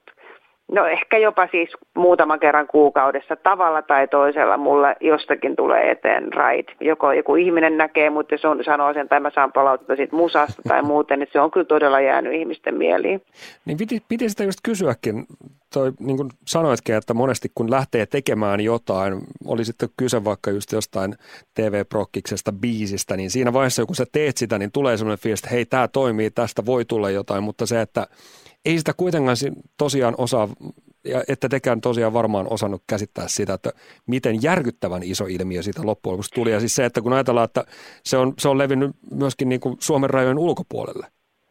[SPEAKER 3] No ehkä jopa siis muutaman kerran kuukaudessa tavalla tai toisella mulla jostakin tulee eteen ride. Joko joku ihminen näkee, mutta se on, sanoo sen, tai mä saan palautetta siitä musasta tai muuten, että se on kyllä todella jäänyt ihmisten mieliin. Niin
[SPEAKER 2] piti, piti sitä just kysyäkin, toi, niin kuin sanoitkin, että monesti kun lähtee tekemään jotain, oli sitten kyse vaikka just jostain T V-prokkiksesta biisistä, niin siinä vaiheessa kun sä teet sitä, niin tulee sellainen fiilis, että hei, tää toimii, tästä voi tulla jotain, mutta se, että ei sitä kuitenkaan tosiaan osaa, ja ette tekään tosiaan varmaan osannut käsittää sitä, että miten järkyttävän iso ilmiö siitä loppujen lopuksi tuli. Ja siis se, että kun ajatellaan, että se on, se on levinnyt myöskin niin kuin Suomen rajojen ulkopuolelle.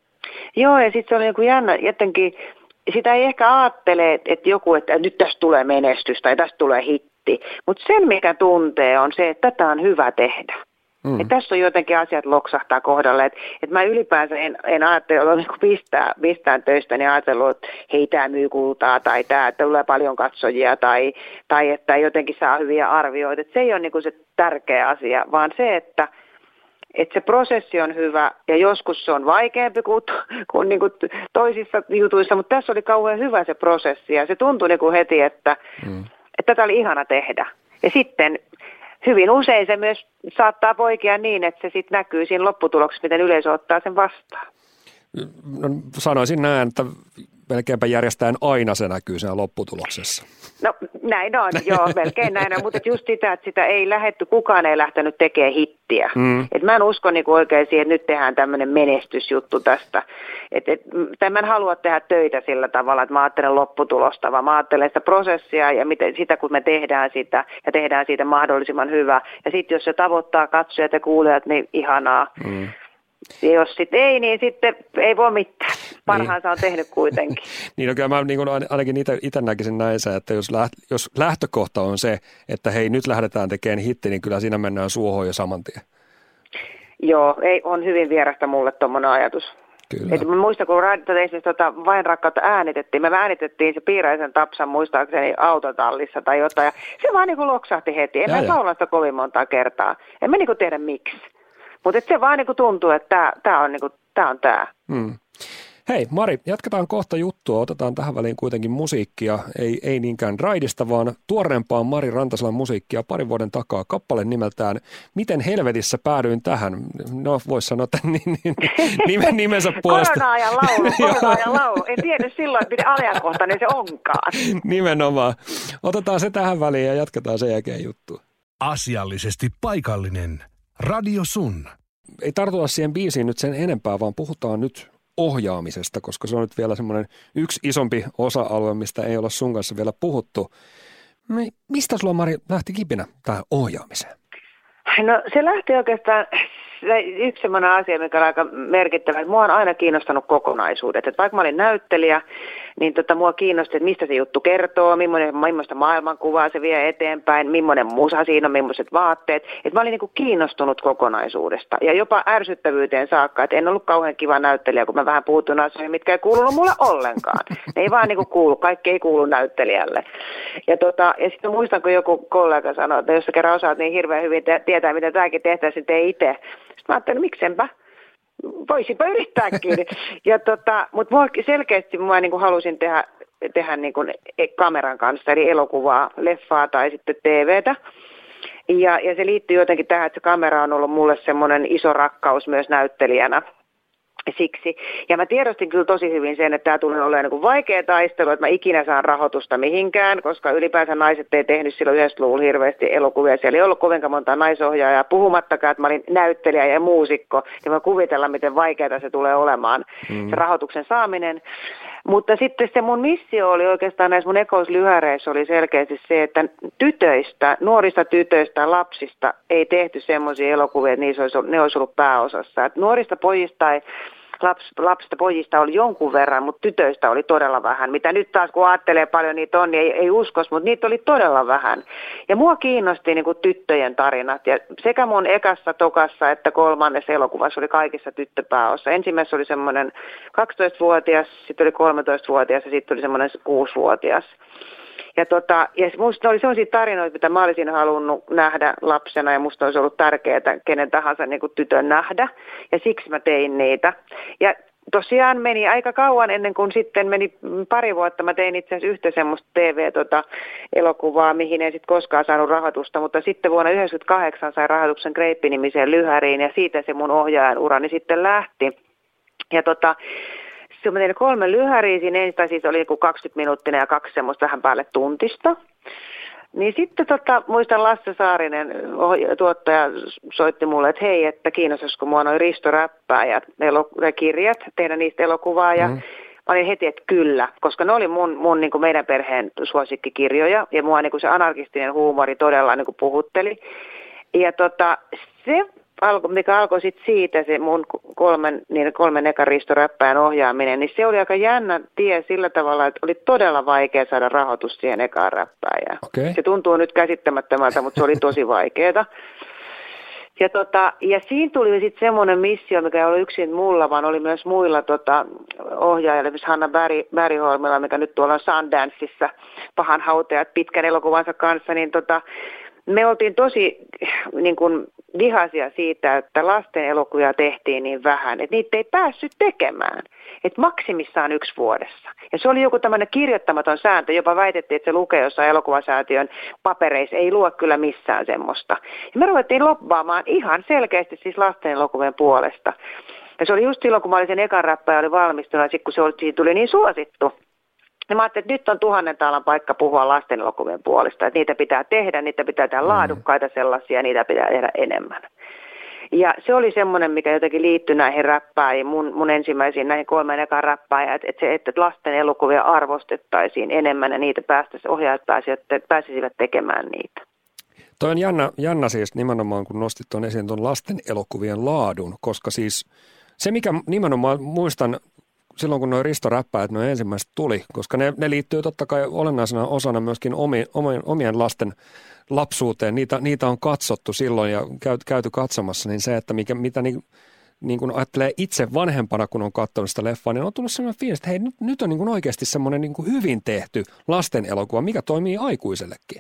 [SPEAKER 3] Joo, ja sitten se oli niin kuin jännä, jotenkin sitä ei ehkä ajattele, että joku, että nyt tästä tulee menestys tai tästä tulee hitti. Mutta sen, mikä tuntee, on se, että tätä on hyvä tehdä. Mm. Et tässä on jotenkin asiat loksahtaa kohdalle, että et mä ylipäänsä en, en ajattelu niin pistää, pistään töistä, niin ajatellut, että hei, tämä myy kultaa tai tämä tulee paljon katsojia tai, tai että jotenkin saa hyviä arvioita. Et se ei ole niin se tärkeä asia, vaan se, että et se prosessi on hyvä ja joskus se on vaikeampi kuin, kuin, niin kuin toisissa jutuissa, mutta tässä oli kauhean hyvä se prosessi ja se tuntui niin kuin heti, että, mm. että tätä oli ihana tehdä. Ja sitten... Hyvin usein se myös saattaa poikia niin, että se sitten näkyy siinä lopputuloksessa, miten yleisö ottaa sen vastaan.
[SPEAKER 2] No, sanoisin näin, että melkeinpä järjestään aina se näkyy siinä lopputuloksessa.
[SPEAKER 3] No näin on, joo, melkein näin on, mutta just sitä, että sitä ei lähdetty, kukaan ei lähtenyt tekemään hittiä. Mm. Et mä en usko niinku oikein siihen, että nyt tehdään tämmöinen menestysjuttu tästä. Et, et, tai mä en halua tehdä töitä sillä tavalla, että mä ajattelen lopputulosta, vaan mä ajattelen sitä prosessia ja miten, sitä, kun me tehdään sitä ja tehdään siitä mahdollisimman hyvä. Ja sitten jos se tavoittaa katsojat ja kuulijat, niin ihanaa. Mm. Ja jos sitten ei, niin sitten ei voi mitään. Parhaansa on tehnyt kuitenkin.
[SPEAKER 2] Niin, no kyllä mä niin ainakin itse näkisin näissä, että jos, läht, jos lähtökohta on se, että hei, nyt lähdetään tekemään hitti, niin kyllä siinä mennään suohon jo saman tien.
[SPEAKER 3] Joo, ei, on hyvin vierasta mulle tuommoinen ajatus. Kyllä. Et mä muistan, kun esimerkiksi tota, Vain rakkautta äänitettiin, me äänitettiin se Piiraisen Tapsan muistaakseni autotallissa tai jotain, ja se vaan niin kuin loksahti heti. En ja mä laulaa sitä kovin montaa kertaa. En mä niin kuin tiedä miksi. Mutta se vaan niinku tuntuu, että tämä on niinku, tää on tämä.
[SPEAKER 2] Hmm. Hei Mari, jatketaan kohta juttua. Otetaan tähän väliin kuitenkin musiikkia, ei, ei niinkään raidista, vaan tuoreempaa Mari Rantasalan musiikkia parin vuoden takaa. Kappale nimeltään Miten helvetissä päädyin tähän? No voisi sanoa, että nimen, nimensä puolesta.
[SPEAKER 3] Korona-ajan laulu, korona-ajan laulu. En tiedä silloin, miten ajankohtainen se onkaan.
[SPEAKER 2] Nimenomaan. Otetaan se tähän väliin ja jatketaan sen jälkeen juttua.
[SPEAKER 1] Asiallisesti paikallinen. Radio Sun.
[SPEAKER 2] Ei tartuta siihen biisiin nyt sen enempää, vaan puhutaan nyt ohjaamisesta, koska se on nyt vielä semmoinen yksi isompi osa-alue, mistä ei olla sun kanssa vielä puhuttu. Mistä sulla, Mari, lähti kipinä tähän ohjaamiseen?
[SPEAKER 3] No se lähti oikeastaan, yksi semmoinen asia, mikä on aika merkittävä, että mua on aina kiinnostanut kokonaisuudet. Että vaikka mä olin näyttelijä, niin tota, mua kiinnosti, että mistä se juttu kertoo, millainen, millaista maailmankuvaa se vie eteenpäin, millainen musa siinä on, millaiset vaatteet. Et mä olin niin kuin kiinnostunut kokonaisuudesta ja jopa ärsyttävyyteen saakka, että en ollut kauhean kiva näyttelijä, kun mä vähän puutun asioihin, mitkä ei kuulunut mulle ollenkaan. Ne ei vaan niin kuin kuulu, kaikki ei kuulu näyttelijälle. Ja, tota, ja sitten muistan, kun joku kollega sanoi, että jos sä kerran osaat niin hirveän hyvin te- tietää, mitä tämäkin tehtäisiin, tee itse. Sitten mä ajattelin, miksenpä. Voisinpa yrittääkin. Ja tota, mutta selkeästi mä niin kuin halusin tehdä, tehdä niin kuin kameran kanssa, eli elokuvaa, leffaa tai sitten T V:tä. Ja, ja se liittyy jotenkin tähän, että se kamera on ollut mulle semmoinen iso rakkaus myös näyttelijänä. Siksi. Ja mä tiedostin kyllä tosi hyvin sen, että tämä tulee olemaan niin kuin vaikea taistelu, että mä ikinä saan rahoitusta mihinkään, koska ylipäänsä naiset ei tehnyt silloin yhdeksänkymmentäluvulla hirveästi elokuvia. Siellä ei ollut kovinkaan monta naisohjaajaa, puhumattakaan, että mä olin näyttelijä ja muusikko. Ja mä kuvitella, miten vaikeaa se tulee olemaan, mm. se rahoituksen saaminen. Mutta sitten se mun missio oli oikeastaan näissä mun ekouslyhäreissä oli selkeästi se, että tytöistä, nuorista tytöistä, lapsista ei tehty semmoisia elokuvia, että niissä olisi, ne olisi ollut pääosassa. Että nuorista pojista ei Laps, lapsista pojista oli jonkun verran, mutta tytöistä oli todella vähän. Mitä nyt taas kun ajattelee paljon niitä on, niin ei, ei uskos, mutta niitä oli todella vähän. Ja mua kiinnosti niin kuin tyttöjen tarinat. Ja sekä mun ekassa, tokassa että kolmannessa elokuvassa oli kaikissa tyttöpääossa. Ensimmäisessä oli semmoinen kaksitoistavuotias, sitten oli kolmetoistavuotias ja sitten oli semmoinen kuusivuotias. Ja, tota, ja musta oli sellaisia tarinoita, mitä mä olisin halunnut nähdä lapsena ja musta olisi ollut tärkeää kenen tahansa niin kuin tytön nähdä ja siksi mä tein niitä. Ja tosiaan meni aika kauan ennen kuin sitten meni pari vuotta. Mä tein itse asiassa yhtä semmoista T V-elokuvaa, mihin en sitten koskaan saanut rahoitusta, mutta sitten vuonna yhdeksänkymmentäkahdeksan sain rahoituksen Greippi-nimiseen lyhäriin ja siitä se mun ohjaajan urani sitten lähti. Ja tota... Mä tein kolme lyhäriä, siinä ensin siis oli joku kaksikymmentä minuuttinen ja kaksi semmoista vähän päälle tuntista. Niin sitten tota, muistan Lasse Saarinen, tuottaja, soitti mulle, että hei, että kiinnostaisiko mua noin Risto Räppääjät, kirjat, tehdä niistä elokuvaa. Ja mm. mä olin heti, että kyllä, koska ne oli mun, mun niin kuin meidän perheen suosikkikirjoja ja mua niin kuin se anarkistinen huumori todella niin kuin puhutteli. Ja tota, se... Alko, mikä alkoi sitten siitä, se mun kolmen, niin kolmen ekan Risto Räppään ohjaaminen, niin se oli aika jännä tie sillä tavalla, että oli todella vaikea saada rahoitus siihen ekaan Räppääjään. Okay. Se tuntuu nyt käsittämättömältä, mutta se oli tosi vaikeaa. Ja, tota, ja siinä tuli sitten semmoinen missio, mikä ei ollut yksin mulla, vaan oli myös muilla tota, ohjaajilla, esimerkiksi Hanna Bergholmilla, mikä nyt tuolla on Sundanceissa, pahan hautajat pitkän elokuvansa kanssa, niin tota, me oltiin tosi niin kuin vihaisia siitä, että lasten elokuvia tehtiin niin vähän, että niitä ei päässyt tekemään. Että maksimissaan yksi vuodessa. Ja se oli joku tämmöinen kirjoittamaton sääntö, jopa väitettiin, että se lukee jossain elokuvasäätiön papereissa, ei lue kyllä missään semmoista. Ja me ruvettiin lobbaamaan ihan selkeästi siis lasten elokuvien puolesta. Ja se oli just silloin, kun mä olin sen ekan Räppääjä oli valmistunut, ja kun se oli, siitä tuli niin suosittu. Ja mä ajattelin, että nyt on tuhannen taalan paikka puhua lasten elokuvien puolesta, että niitä pitää tehdä, niitä pitää tehdä laadukkaita sellaisia, niitä pitää tehdä enemmän. Ja se oli semmoinen, mikä jotenkin liittyi näihin räppääjiin, mun, mun ensimmäisiin näihin kolmeen ekaan räppääjään, että, se, että lasten elokuvia arvostettaisiin enemmän ja niitä päästäisiin, ohjaajat pääsivät, pääsisivät tekemään niitä.
[SPEAKER 2] Toi on jännä, jännä siis nimenomaan, kun nostit tuon esiin tuon lasten elokuvien laadun, koska siis se, mikä nimenomaan muistan, silloin kun nuo Risto Räppääjät nuo ensimmäiset tuli, koska ne, ne liittyy totta kai olennaisena osana myöskin omi, omien, omien lasten lapsuuteen. Niitä, niitä on katsottu silloin ja käyty, käyty katsomassa, niin se, että mikä, mitä niin, niin kuin ajattelee itse vanhempana, kun on katsonut sitä leffaa, niin on tullut sellainen fiilis, että hei, nyt, nyt on niin kuin oikeasti semmoinen niin kuin hyvin tehty lasten elokuva, mikä toimii aikuisellekin.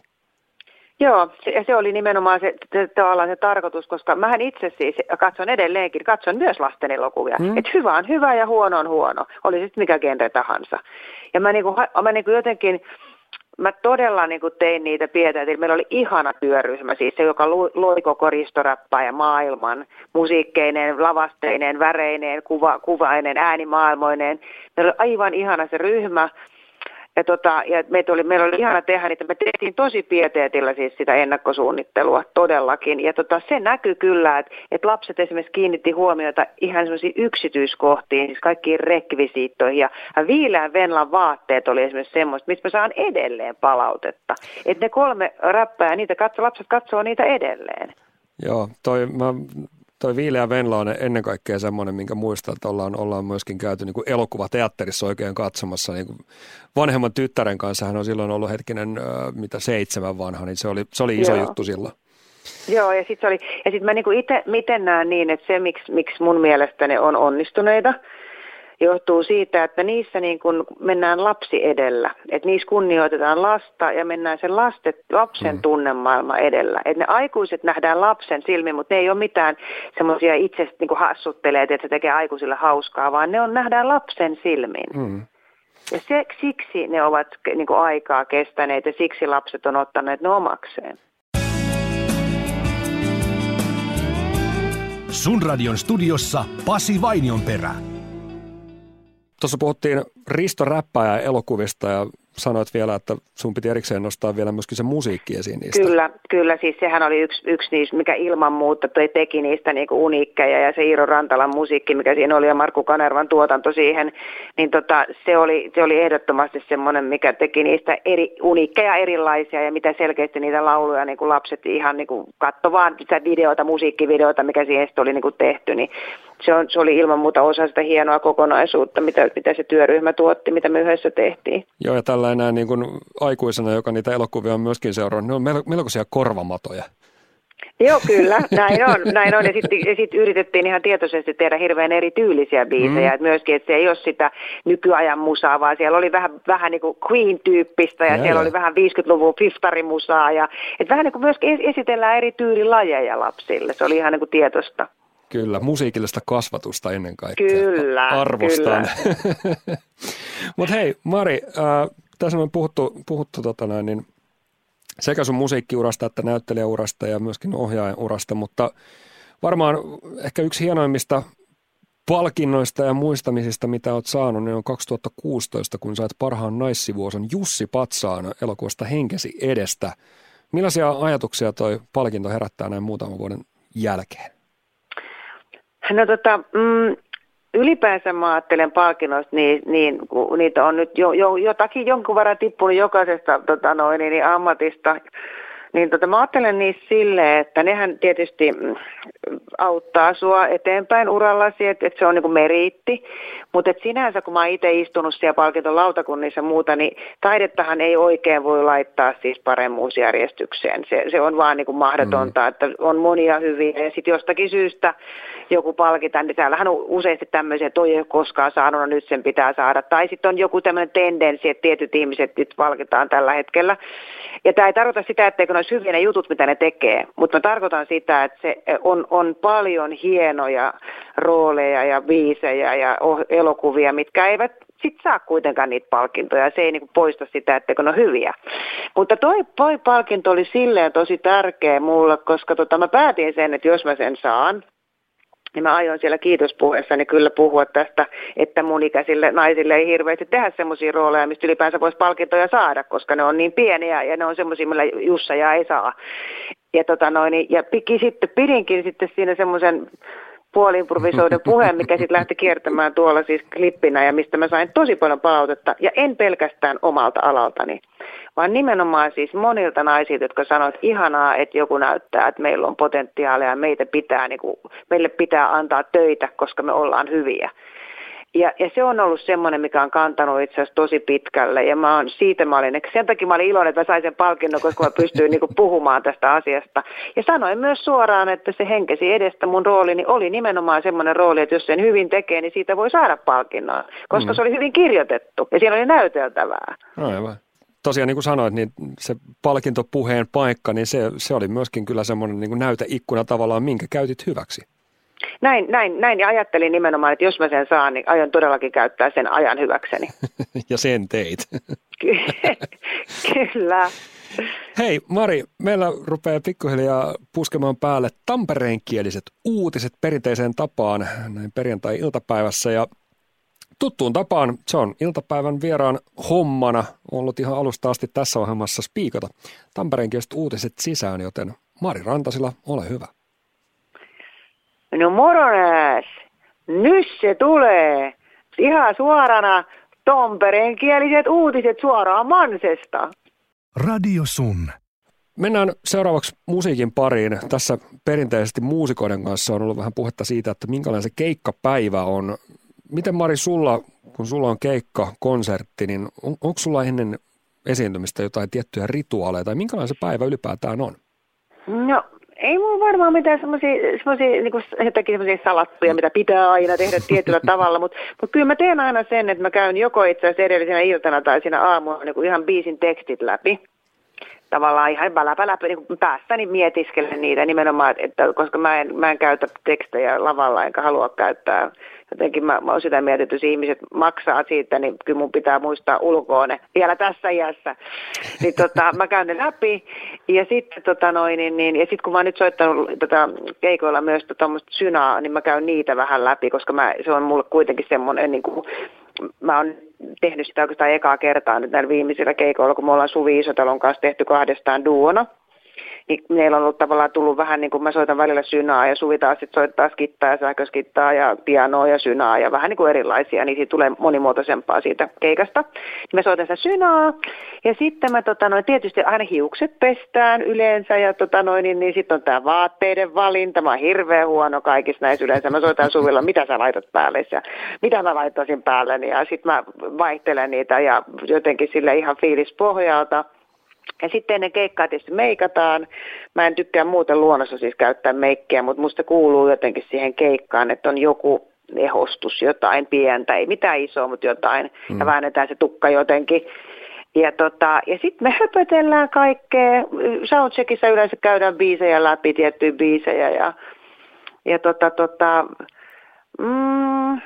[SPEAKER 3] Joo, ja se oli nimenomaan se, se, tavallaan se tarkoitus, koska mähän itse siis katson edelleenkin, katson myös lasten elokuvia. Mm. Että hyvä on hyvä ja huono on huono, oli sitten mikä genre tahansa. Ja mä, niinku, mä niinku jotenkin, mä todella niinku tein niitä pieteitä, meillä oli ihana työryhmä, siis se, joka loi koko Risto Räppääjä maailman, musiikkeineen, lavasteineen, väreineen, kuva, kuvaineen, äänimaailmoineen. Meillä oli aivan ihana se ryhmä. Ja, tota, ja meitä oli, meillä oli ihana tehdä niitä, me tehtiin tosi pieteetillä siis sitä ennakkosuunnittelua todellakin. Ja tota, se näkyy kyllä, että, että lapset esimerkiksi kiinnitti huomiota ihan sellaisiin yksityiskohtiin, siis kaikkiin rekvisiittoihin. Ja viileän Venlan vaatteet oli esimerkiksi semmoista, mistä mä saan edelleen palautetta. Että ne kolme räppää, niitä katso, lapset katsoo niitä edelleen.
[SPEAKER 2] Joo, toi mä... toi Viileä Venla on ennen kaikkea semmoinen, minkä muistan, että ollaan, ollaan myöskin käyty niin kuin elokuvateatterissa oikein katsomassa. Niin kuin vanhemman tyttären kanssa hän on silloin ollut hetkinen, mitä seitsemän vanha, niin se oli, se oli iso Joo. juttu silloin.
[SPEAKER 3] Joo, ja sitten oli, ja sit mä niinku ite, miten näen niin, että se, miksi, miksi mun mielestä ne on onnistuneita, johtuu siitä, että niissä niin kun mennään lapsi edellä. Että niissä kunnioitetaan lasta ja mennään sen lastet, lapsen tunnemaailma edellä. Että ne aikuiset nähdään lapsen silmin, mutta ne ei ole mitään semmoisia itse niin kuin hassuttelee, että se tekee aikuisille hauskaa, vaan ne on, nähdään lapsen silmin. Mm. Ja se, siksi ne ovat niin kuin aikaa kestäneet ja siksi lapset on ottaneet ne omakseen.
[SPEAKER 1] Sun radion studiossa Pasi Vainionperä.
[SPEAKER 2] Tuossa puhuttiin Risto Räppäjän elokuvista ja sanoit vielä, että sun piti erikseen nostaa vielä myöskin se musiikki esiin niistä.
[SPEAKER 3] Kyllä, kyllä. Siis sehän oli yksi, yksi niistä, mikä ilman muuta toi teki niistä niinku uniikkeja ja se Iiro Rantalan musiikki, mikä siinä oli ja Markku Kanervan tuotanto siihen, niin tota, se, oli, se oli ehdottomasti semmoinen, mikä teki niistä eri, uniikkeja erilaisia ja mitä selkeästi niitä lauluja niin kuin lapset ihan niin kuin katso vaan sitä videota, musiikkivideota, mikä siihen oli niin kuin tehty, niin se, on, se oli ilman muuta osa sitä hienoa kokonaisuutta, mitä, mitä se työryhmä tuotti, mitä me yhdessä tehtiin.
[SPEAKER 2] Joo, ja tällä enää niin kuin aikuisena, joka niitä elokuvia on myöskin seurannut, ne on melkoisia korvamatoja.
[SPEAKER 3] Joo, kyllä, näin on. Näin on. Ja sitten sit yritettiin ihan tietoisesti tehdä hirveän erityylisiä biisejä. Mm. Et myöskin, että se ei ole sitä nykyajan musaa, vaan siellä oli vähän, vähän niin kuin Queen-tyyppistä ja, ja siellä ja. oli vähän viisikymmentäluvun fiftarimusaa. Ja, et vähän niin kuin myöskin esitellään eri tyylilajeja lapsille. Se oli ihan niin kuin tietoista.
[SPEAKER 2] Kyllä, musiikillista kasvatusta ennen kaikkea.
[SPEAKER 3] Kyllä,
[SPEAKER 2] arvostan. Mutta hei, Mari, äh, tässä on puhuttu, puhuttu tota näin, niin sekä sun musiikkiurasta että näyttelijäurasta ja myöskin ohjaajan urasta, mutta varmaan ehkä yksi hienoimmista palkinnoista ja muistamisista, mitä olet saanut, niin on kaksituhattakuusitoista, kun sait parhaan naissivuoson Jussi Patsaan elokuvasta Henkesi edestä. Millaisia ajatuksia toi palkinto herättää näin muutaman vuoden jälkeen?
[SPEAKER 3] No tota, mm, ylipäänsä mä ajattelen palkinnoista, niin, niin niitä on nyt jo, jo, jotakin jonkun verran tippunut jokaisesta tota noin, niin ammatista. Niin tota, mä ajattelen niissä silleen, että nehän tietysti auttaa sua eteenpäin urallasi, että, että se on niin kuin meriitti. Mutta sinänsä, kun mä oon itse istunut siellä palkintolautakunnissa ja muuta, niin taidettahan ei oikein voi laittaa siis paremmuusjärjestykseen. Se, se on vaan niin kuin mahdotonta, mm. että on monia hyviä ja sitten jostakin syystä joku palkitaan, niin täällähän on useasti tämmöisiä, että toi ei ole koskaan saanut, no nyt sen pitää saada. Tai sitten on joku tämmöinen tendenssi, että tietyt ihmiset nyt palkitaan tällä hetkellä. Ja tämä ei tarkoita sitä, etteikö ne olisi hyviä ne jutut, mitä ne tekee, mutta mä tarkoitan sitä, että se on, on paljon hienoja rooleja ja biisejä ja elokuvia, mitkä eivät sitten saa kuitenkaan niitä palkintoja. Se ei niinku poista sitä, etteikö ne ole hyviä. Mutta toi, toi palkinto oli silleen tosi tärkeä mulle, koska tota, mä päätin sen, että jos mä sen saan, niin mä aion siellä kiitospuheessani kyllä puhua tästä, että mun ikäisille naisille ei hirveästi tehdä semmoisia rooleja, mistä ylipäänsä voisi palkintoja saada, koska ne on niin pieniä ja ne on semmoisia, millä Jussaja ei saa. Ja, tota noin, ja piki, sitten, pidinkin sitten siinä semmoisen puoli-improvisoidun puheen, mikä sitten lähti kiertämään tuolla siis klippinä ja mistä mä sain tosi paljon palautetta. Ja en pelkästään omalta alaltani, vaan nimenomaan siis monilta naisilta, jotka sanoivat, että ihanaa, että joku näyttää, että meillä on potentiaalia ja meitä pitää, niin kuin, meille pitää antaa töitä, koska me ollaan hyviä. Ja, ja se on ollut semmoinen, mikä on kantanut itse asiassa tosi pitkälle. Ja mä oon, siitä mä olin, sen takia mä olin iloinen, että mä sain sen palkinnon, koska mä pystyin niin kuin puhumaan tästä asiasta. Ja sanoin myös suoraan, että se Henkesi edestä mun roolini oli nimenomaan semmoinen rooli, että jos sen hyvin tekee, niin siitä voi saada palkinnon. Koska mm. se oli hyvin kirjoitettu ja siinä oli näyteltävää.
[SPEAKER 2] Aivan. Tosiaan niin kuin sanoit, niin se palkintopuheen paikka, niin se, se oli myöskin kyllä semmoinen niin kuin näyteikkuna tavallaan, minkä käytit hyväksi.
[SPEAKER 3] Näin, näin, näin ja ajattelin nimenomaan, että jos mä sen saan, niin aion todellakin käyttää sen ajan hyväkseni.
[SPEAKER 2] Ja sen teit.
[SPEAKER 3] Kyllä.
[SPEAKER 2] Hei Mari, meillä rupeaa pikkuhiljaa puskemaan päälle tampereenkieliset uutiset perinteiseen tapaan näin perjantai-iltapäivässä ja tuttuun tapaan se on iltapäivän vieraan hommana ollut ihan alusta asti tässä ohjelmassa spiikata tampereenkieliset uutiset sisään, joten Mari Rantasila, ole hyvä.
[SPEAKER 3] No morones, nyt se tulee. Ihan suorana tampereenkieliset uutiset suoraan Mansesta.
[SPEAKER 1] Radio Sun.
[SPEAKER 2] Mennään seuraavaksi musiikin pariin. Tässä perinteisesti muusikoiden kanssa on ollut vähän puhetta siitä, että minkälainen se keikkapäivä on. Miten Mari sulla, kun sulla on keikka, konsertti, niin on, onko sulla ennen esiintymistä jotain tiettyjä rituaaleja tai minkälainen se päivä ylipäätään on?
[SPEAKER 3] No ei mulla varmaan mitään semmoisia, semmoisia niin jotakin semmoisia salattuja, mitä pitää aina tehdä tietyllä tavalla, mutta mut kyllä mä teen aina sen, että mä käyn joko itse asiassa edellisenä iltana tai siinä aamulla niin kuin ihan biisin tekstit läpi. Tavallaan ihan läpä läpi, niin kuin päästäni mietiskelen niitä nimenomaan, että, koska mä en, mä en käytä tekstejä lavalla enkä halua käyttää. Jotenkin mä, mä oon sitä mieltä, että jos ihmiset maksaa siitä, niin kyllä mun pitää muistaa ulkoa ne vielä tässä iässä. Niin tota, mä käyn ne läpi ja sitten tota noin, niin, niin, ja sit kun mä oon nyt soittanut tota, keikoilla myös tuommoista tota, synaa, niin mä käyn niitä vähän läpi, koska mä, se on mulle kuitenkin semmoinen, niin kuin, mä oon tehnyt sitä oikeastaan ekaa kertaa nyt näillä viimeisillä keikoilla, kun me ollaan Suvi Isotalon kanssa tehty kahdestaan duona. Niin meillä on ollut tavallaan tullut vähän niin kuin mä soitan välillä synaa ja Suvi taas sitten soittaa skittaa ja sähköskittaa ja pianoa ja synaa ja vähän niin kuin erilaisia, niin siitä tulee monimuotoisempaa siitä keikasta. Niin mä soitan sitä synaa ja sitten mä tota noin, tietysti aina hiukset pestään yleensä ja tota noin, niin, niin sitten on tää vaatteiden valinta. Mä oon hirveän huono kaikissa näissä yleensä. Mä soitan Suvilla, mitä sä laitat päälle ja mitä mä laittaisin päälle ja sitten mä vaihtelen niitä ja jotenkin sille ihan fiilispohjalta. Ja sitten ennen keikkaa tietysti meikataan. Mä en tykkää muuten luonnossa siis käyttää meikkiä, mutta musta kuuluu jotenkin siihen keikkaan, että on joku ehostus, jotain pientä, ei mitään isoa, mutta jotain. Mm. Ja väännetään se tukka jotenkin. Ja, tota, ja sitten me höpötellään kaikkea. Soundcheckissa yleensä käydään biisejä läpi, tiettyjä biisejä. Ja, ja tota, tota, mm,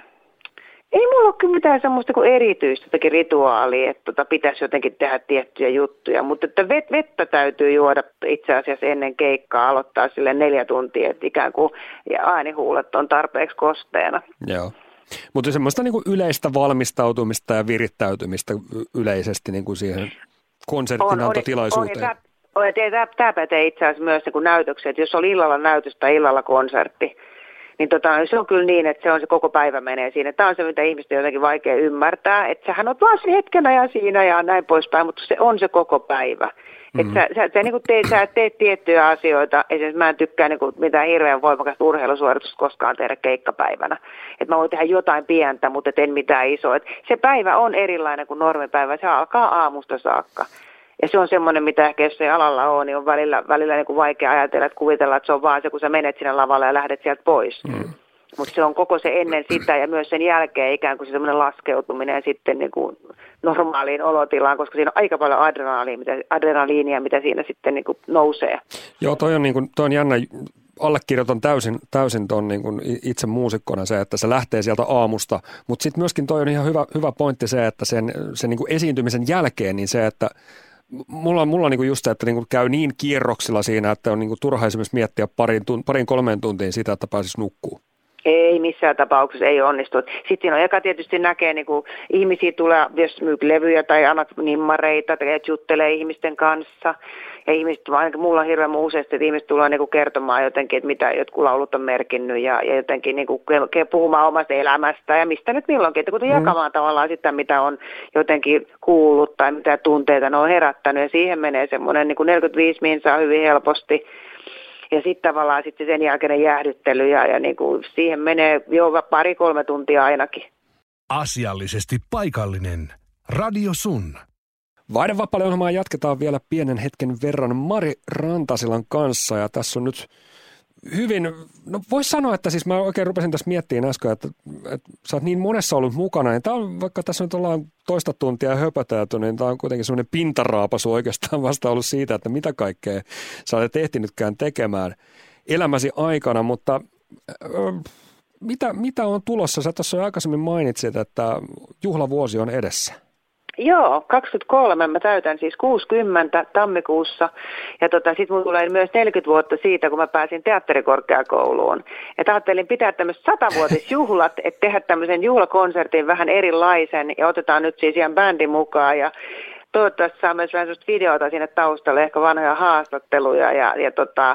[SPEAKER 3] ei mulla ole kyllä mitään semmoista kuin erityistä jotakin rituaalia, että tota, pitäisi jotenkin tehdä tiettyjä juttuja, mutta että vet, vettä täytyy juoda itse asiassa ennen keikkaa, aloittaa sille neljä tuntia, että ikään kuin ja äänihuulet on tarpeeksi kosteena. Joo,
[SPEAKER 2] mutta semmoista niin kuin yleistä valmistautumista ja virittäytymistä yleisesti niin kuin siihen konserttinantotilaisuuteen. On, on,
[SPEAKER 3] on, ja tämä pätee itse asiassa myös niin kuin näytökset, jos on illalla näytös tai illalla konsertti. Niin tota, se on kyllä niin, että se on se koko päivä menee siinä. Tämä on se, mitä ihmisten on jotenkin vaikea ymmärtää, että sähän on vaan se hetkenä ja siinä ja näin poispäin, mutta se on se koko päivä. Mm-hmm. Että sä, sä, sä, niin teet, sä teet tiettyjä asioita, esimerkiksi mä en tykkää niin kuin mitään hirveän voimakasta urheilusuoritusta koskaan tehdä keikkapäivänä. Että mä voin tehdä jotain pientä, mutta en mitään isoa. Et se päivä on erilainen kuin normipäivä, se alkaa aamusta saakka. Ja se on semmoinen, mitä ehkä jos ei alalla ole, niin on välillä, välillä niin kuin vaikea ajatella, että kuvitella, että se on vaan se, kun sä menet sinne lavalle ja lähdet sieltä pois. Mm. Mutta se on koko se ennen sitä ja myös sen jälkeen ikään kuin se semmoinen laskeutuminen sitten niin kuin normaaliin olotilaan, koska siinä on aika paljon adrenaliinia, mitä, adrenaliinia, mitä siinä sitten niin kuin nousee.
[SPEAKER 2] Joo, toi on, niin kuin, toi on jännä. Allekirjoitan täysin, täysin ton niin kuin itse muusikkona se, että se lähtee sieltä aamusta, mutta sitten myöskin toi on ihan hyvä, hyvä pointti se, että sen, sen niin kuin esiintymisen jälkeen, niin se, että Mulla on, mulla on niinku just se, että niinku käy niin kierroksilla siinä, että on niinku turha esimerkiksi miettiä parin, tun, parin kolmeen tuntiin sitä, että pääsisi nukkumaan.
[SPEAKER 3] Ei missään tapauksessa, ei onnistu. Sitten on eka tietysti näkee, niin kuin ihmisiä tulee, jos myy levyjä tai annat nimmareita, tai juttelee ihmisten kanssa. Ja ihmiset, ainakin mulla on hirveän useasti, että ihmiset tulee niin kuin kertomaan jotenkin, että mitä jotkut laulut on merkinnyt ja, ja jotenkin niin kuin puhumaan omasta elämästä ja mistä nyt milloinkin. Että kun mm. jakamaan tavallaan sitä, mitä on jotenkin kuullut tai mitä tunteita ne on herättänyt. Ja siihen menee semmoinen niin kuin neljäkymmentäviisi minsaa hyvin helposti. Ja sitten tavallaan sitten sen jälkeinen jäähdyttely ja, ja niin kuin siihen menee jo pari-kolme tuntia ainakin.
[SPEAKER 1] Asiallisesti paikallinen. Radio Sun.
[SPEAKER 2] Vaihdevapaale-ohjelmaa jatketaan vielä pienen hetken verran Mari Rantasilan kanssa ja tässä on nyt hyvin, no voisi sanoa, että siis mä oikein rupesin tässä miettimään äsken, että, että sä oot niin monessa ollut mukana, niin tää on, vaikka tässä nyt ollaan toista tuntia höpötelty, niin tää on kuitenkin semmoinen pintaraapasu oikeastaan vasta ollut siitä, että mitä kaikkea sä olet ehtinytkään tekemään elämäsi aikana, mutta äh, mitä, mitä on tulossa? Sä tuossa aikaisemmin mainitsit, että juhlavuosi on edessä.
[SPEAKER 3] Joo, kaksikymmentäkolme. Mä täytän siis kuusikymmentä tammikuussa ja tota, sitten mulla tulee myös neljäkymmentä vuotta siitä, kun mä pääsin teatterikorkeakouluun. Et ajattelin pitää tämmöiset satavuotisjuhlat, että tehdä tämmöisen juhlakonsertin vähän erilaisen ja otetaan nyt siis ihan bändin mukaan ja toivottavasti saa myös vähän sellaista videota sinne taustalle, ehkä vanhoja haastatteluja ja, ja, tota,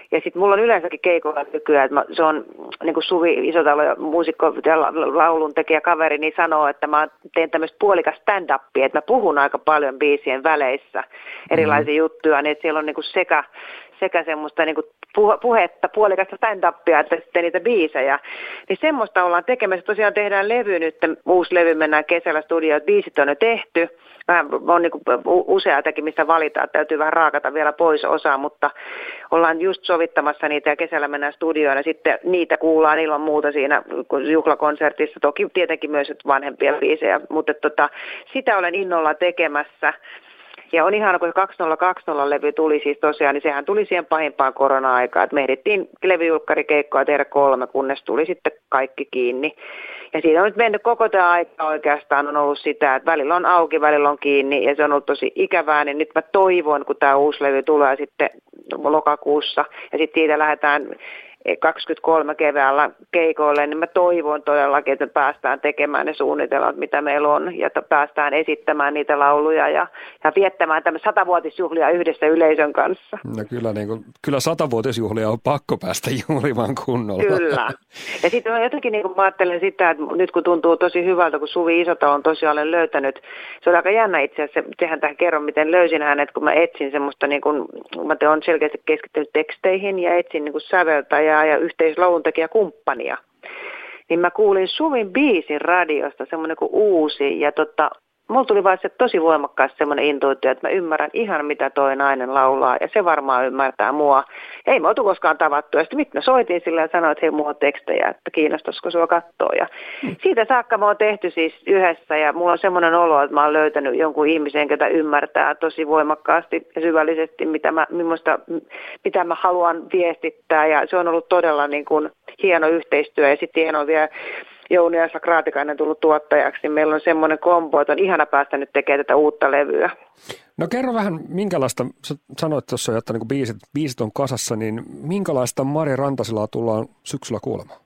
[SPEAKER 3] Ja sitten mulla on yleensäkin keikoilla nykyään, että mä, se on niin kuin Suvi Isotalo, muusikko ja laulun tekijä kaveri, niin sanoo, että mä teen tämmöistä puolikas stand-upia, että mä puhun aika paljon biisien väleissä erilaisia mm. juttuja, niin että siellä on niin kuin sekä, sekä semmoista niin kuin puhetta, puolikasta stand-upia, että sitten niitä biisejä. Niin semmoista ollaan tekemässä. Tosiaan tehdään levy nyt, uusi levy, mennään kesällä studioon, että biisit on jo tehty. Vähän on niin useatakin, mistä valitaan, täytyy vähän raakata vielä pois osaa, mutta ollaan just sovittamassa niitä ja kesällä mennään studioon ja sitten niitä kuullaan ilman muuta siinä juhlakonsertissa. Toki tietenkin myös vanhempia biisejä, mutta tota, sitä olen innolla tekemässä. Ja on ihana, kun kaksituhattakaksikymmentä-levy tuli siis tosiaan, niin sehän tuli siihen pahimpaan korona-aikaan, että me ehdittiin levyjulkkarikeikkoa tehdä kolme, kunnes tuli sitten kaikki kiinni. Ja siinä on nyt mennyt koko tämä aika oikeastaan on ollut sitä, että välillä on auki, välillä on kiinni ja se on ollut tosi ikävää, niin nyt mä toivon, kun tämä uusi levy tulee sitten lokakuussa ja sitten siitä lähdetään kaksikymmentäkolme keväällä keikoille, niin mä toivon todellakin, että me päästään tekemään ne suunnitelmat, mitä meillä on, ja päästään esittämään niitä lauluja ja, ja viettämään tämmöistä satavuotisjuhlia yhdessä yleisön kanssa.
[SPEAKER 2] No kyllä, niin kuin, kyllä satavuotisjuhlia on pakko päästä juhlimaan kunnolla.
[SPEAKER 3] Kyllä. Ja sitten mä jotenkin niin kuin mä ajattelen sitä, että nyt kun tuntuu tosi hyvältä, kun Suvi Isotalo on tosiaan olen löytänyt, se on aika jännä itse asiassa, sehän tähän kerron, miten löysin hänet, kun mä etsin semmoista, niin kuin, mä oon selkeästi keskittynyt teksteihin ja etsin niin kuin säveltäjää ja yhteislauluntekijäkumppania. Niin mä kuulin Suvin biisin radiosta, semmoinen kuin uusi, ja tota, mulla tuli vaan se tosi voimakkaasti semmoinen intuitio, että mä ymmärrän ihan mitä toi nainen laulaa, ja se varmaan ymmärtää mua. Ei me oltu koskaan tavattu, ja sitten mit mä soitin sillä ja sanoin, että hei, mulla on tekstejä, että kiinnostaisiko sua katsoa. Ja mm. siitä saakka mä oon tehty siis yhdessä, ja mulla on semmoinen olo, että mä oon löytänyt jonkun ihmisen, ketä ymmärtää tosi voimakkaasti ja syvällisesti, mitä mä, millaista, mitä mä haluan viestittää, ja se on ollut todella niin kuin hieno yhteistyö, ja sitten hienoa vielä Jouni Esa Kraatikainen tullut tuottajaksi, niin meillä on semmoinen kombo, että on ihana päästä nyt tekemään tätä uutta levyä.
[SPEAKER 2] No kerro vähän, minkälaista, sä sanoit tuossa, että niin biisit, biisit on kasassa, niin minkälaista Mari Rantasilaa tullaan syksyllä kuulemaan?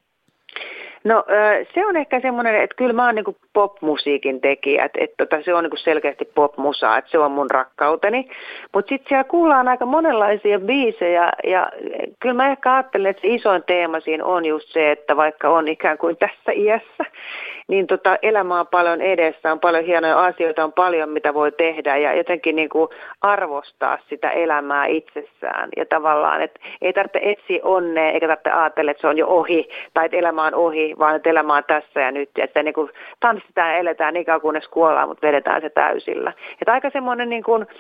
[SPEAKER 3] No se on ehkä semmoinen, että kyllä mä oon niin kuin popmusiikin tekijä, että, että, että se on niin kuin selkeästi popmusaa, että se on mun rakkauteni. Mutta sitten siellä kuullaan aika monenlaisia biisejä ja kyllä mä ehkä ajattelen, että se isoin teema siinä on just se, että vaikka on ikään kuin tässä iässä, niin tota, elämä on paljon edessä, on paljon hienoja asioita, on paljon mitä voi tehdä ja jotenkin niin kuin arvostaa sitä elämää itsessään. Ja tavallaan, että ei tarvitse etsiä onnea eikä tarvitse ajatella, että se on jo ohi tai että elämä on ohi, vaan että elämä on tässä ja nyt. Ja että niin kuin tanssitaan ja eletään niin kauan kunnes kuollaan, mutta vedetään se täysillä. Että aika semmoinen niin kuin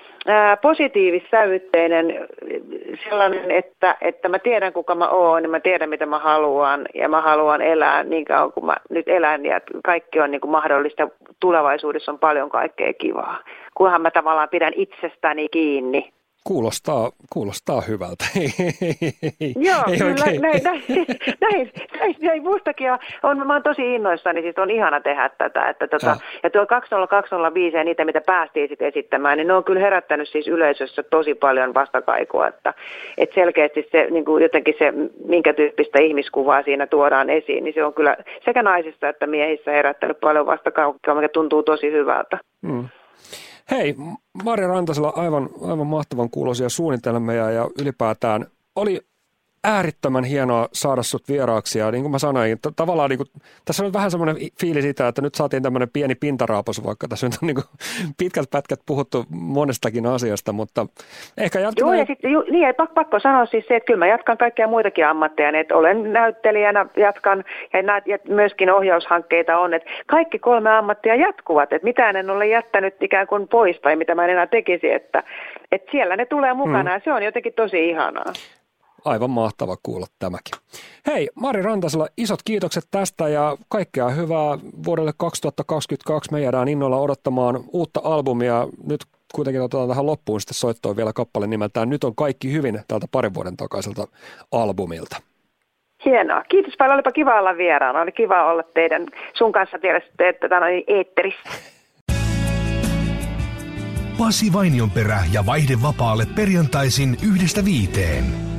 [SPEAKER 3] positiivissävytteinen sellainen, että, että mä tiedän kuka mä oon, niin mä tiedän mitä mä haluan ja mä haluan elää niin kauan kuin mä nyt elän ja kaikki on niin kuin mahdollista. Tulevaisuudessa on paljon kaikkea kivaa, kunhan mä tavallaan pidän itsestäni kiinni.
[SPEAKER 2] Kuulostaa, kuulostaa hyvältä.
[SPEAKER 3] Joo, ei kyllä, näin, näin, näin, näin, näin mustakin on, mä oon tosi innoissani, siis on ihana tehdä tätä, että tota, ja. ja tuo kaksituhattakaksikymmentäviisi ja niitä, mitä päästiin sitten esittämään, niin ne on kyllä herättänyt siis yleisössä tosi paljon vastakaikua, että, että selkeästi se niin kuin jotenkin se, minkä tyyppistä ihmiskuvaa siinä tuodaan esiin, niin se on kyllä sekä naisissa että miehissä herättänyt paljon vastakaikua, mikä tuntuu tosi hyvältä. Mm.
[SPEAKER 2] Hei, Mari Rantasila, aivan, aivan mahtavan kuuloisia suunnitelmia ja ylipäätään oli äärittömän hienoa saada sut vieraaksi ja niin kuin mä sanoin, t- tavallaan niin kuin, tässä on vähän semmoinen fiili siitä, että nyt saatiin tämmöinen pieni pintaraapos, vaikka tässä nyt on niin kuin pitkät pätkät puhuttu monestakin asiasta, mutta ehkä jatketaan.
[SPEAKER 3] Joo, ja sitten niin, ei pakko sanoa siis se, että kyllä mä jatkan kaikkia muitakin ammatteja, että olen näyttelijänä, jatkan ja, näet, ja myöskin ohjaushankkeita on, että kaikki kolme ammattia jatkuvat, että mitään en ole jättänyt ikään kuin pois tai mitä mä en enää tekisi, että, että siellä ne tulee mukana hmm. ja se on jotenkin tosi ihanaa.
[SPEAKER 2] Aivan mahtava kuulla tämäkin. Hei, Mari Rantasila, isot kiitokset tästä ja kaikkea hyvää vuodelle kaksituhattakaksikymmentäkaksi. Me jäädään innolla odottamaan uutta albumia. Nyt kuitenkin otetaan tähän loppuun sitten soittoon vielä kappale nimeltään Nyt on kaikki hyvin tältä parin vuoden takaiselta albumilta.
[SPEAKER 3] Hienoa. Kiitos paljon. Olipa kiva olla vieraana. Oli kiva olla teidän sun kanssa tietysti, että tämä on eetterissä.
[SPEAKER 1] Pasi Vainionperä ja Vaihde vapaalle perjantaisin yhdestä viiteen.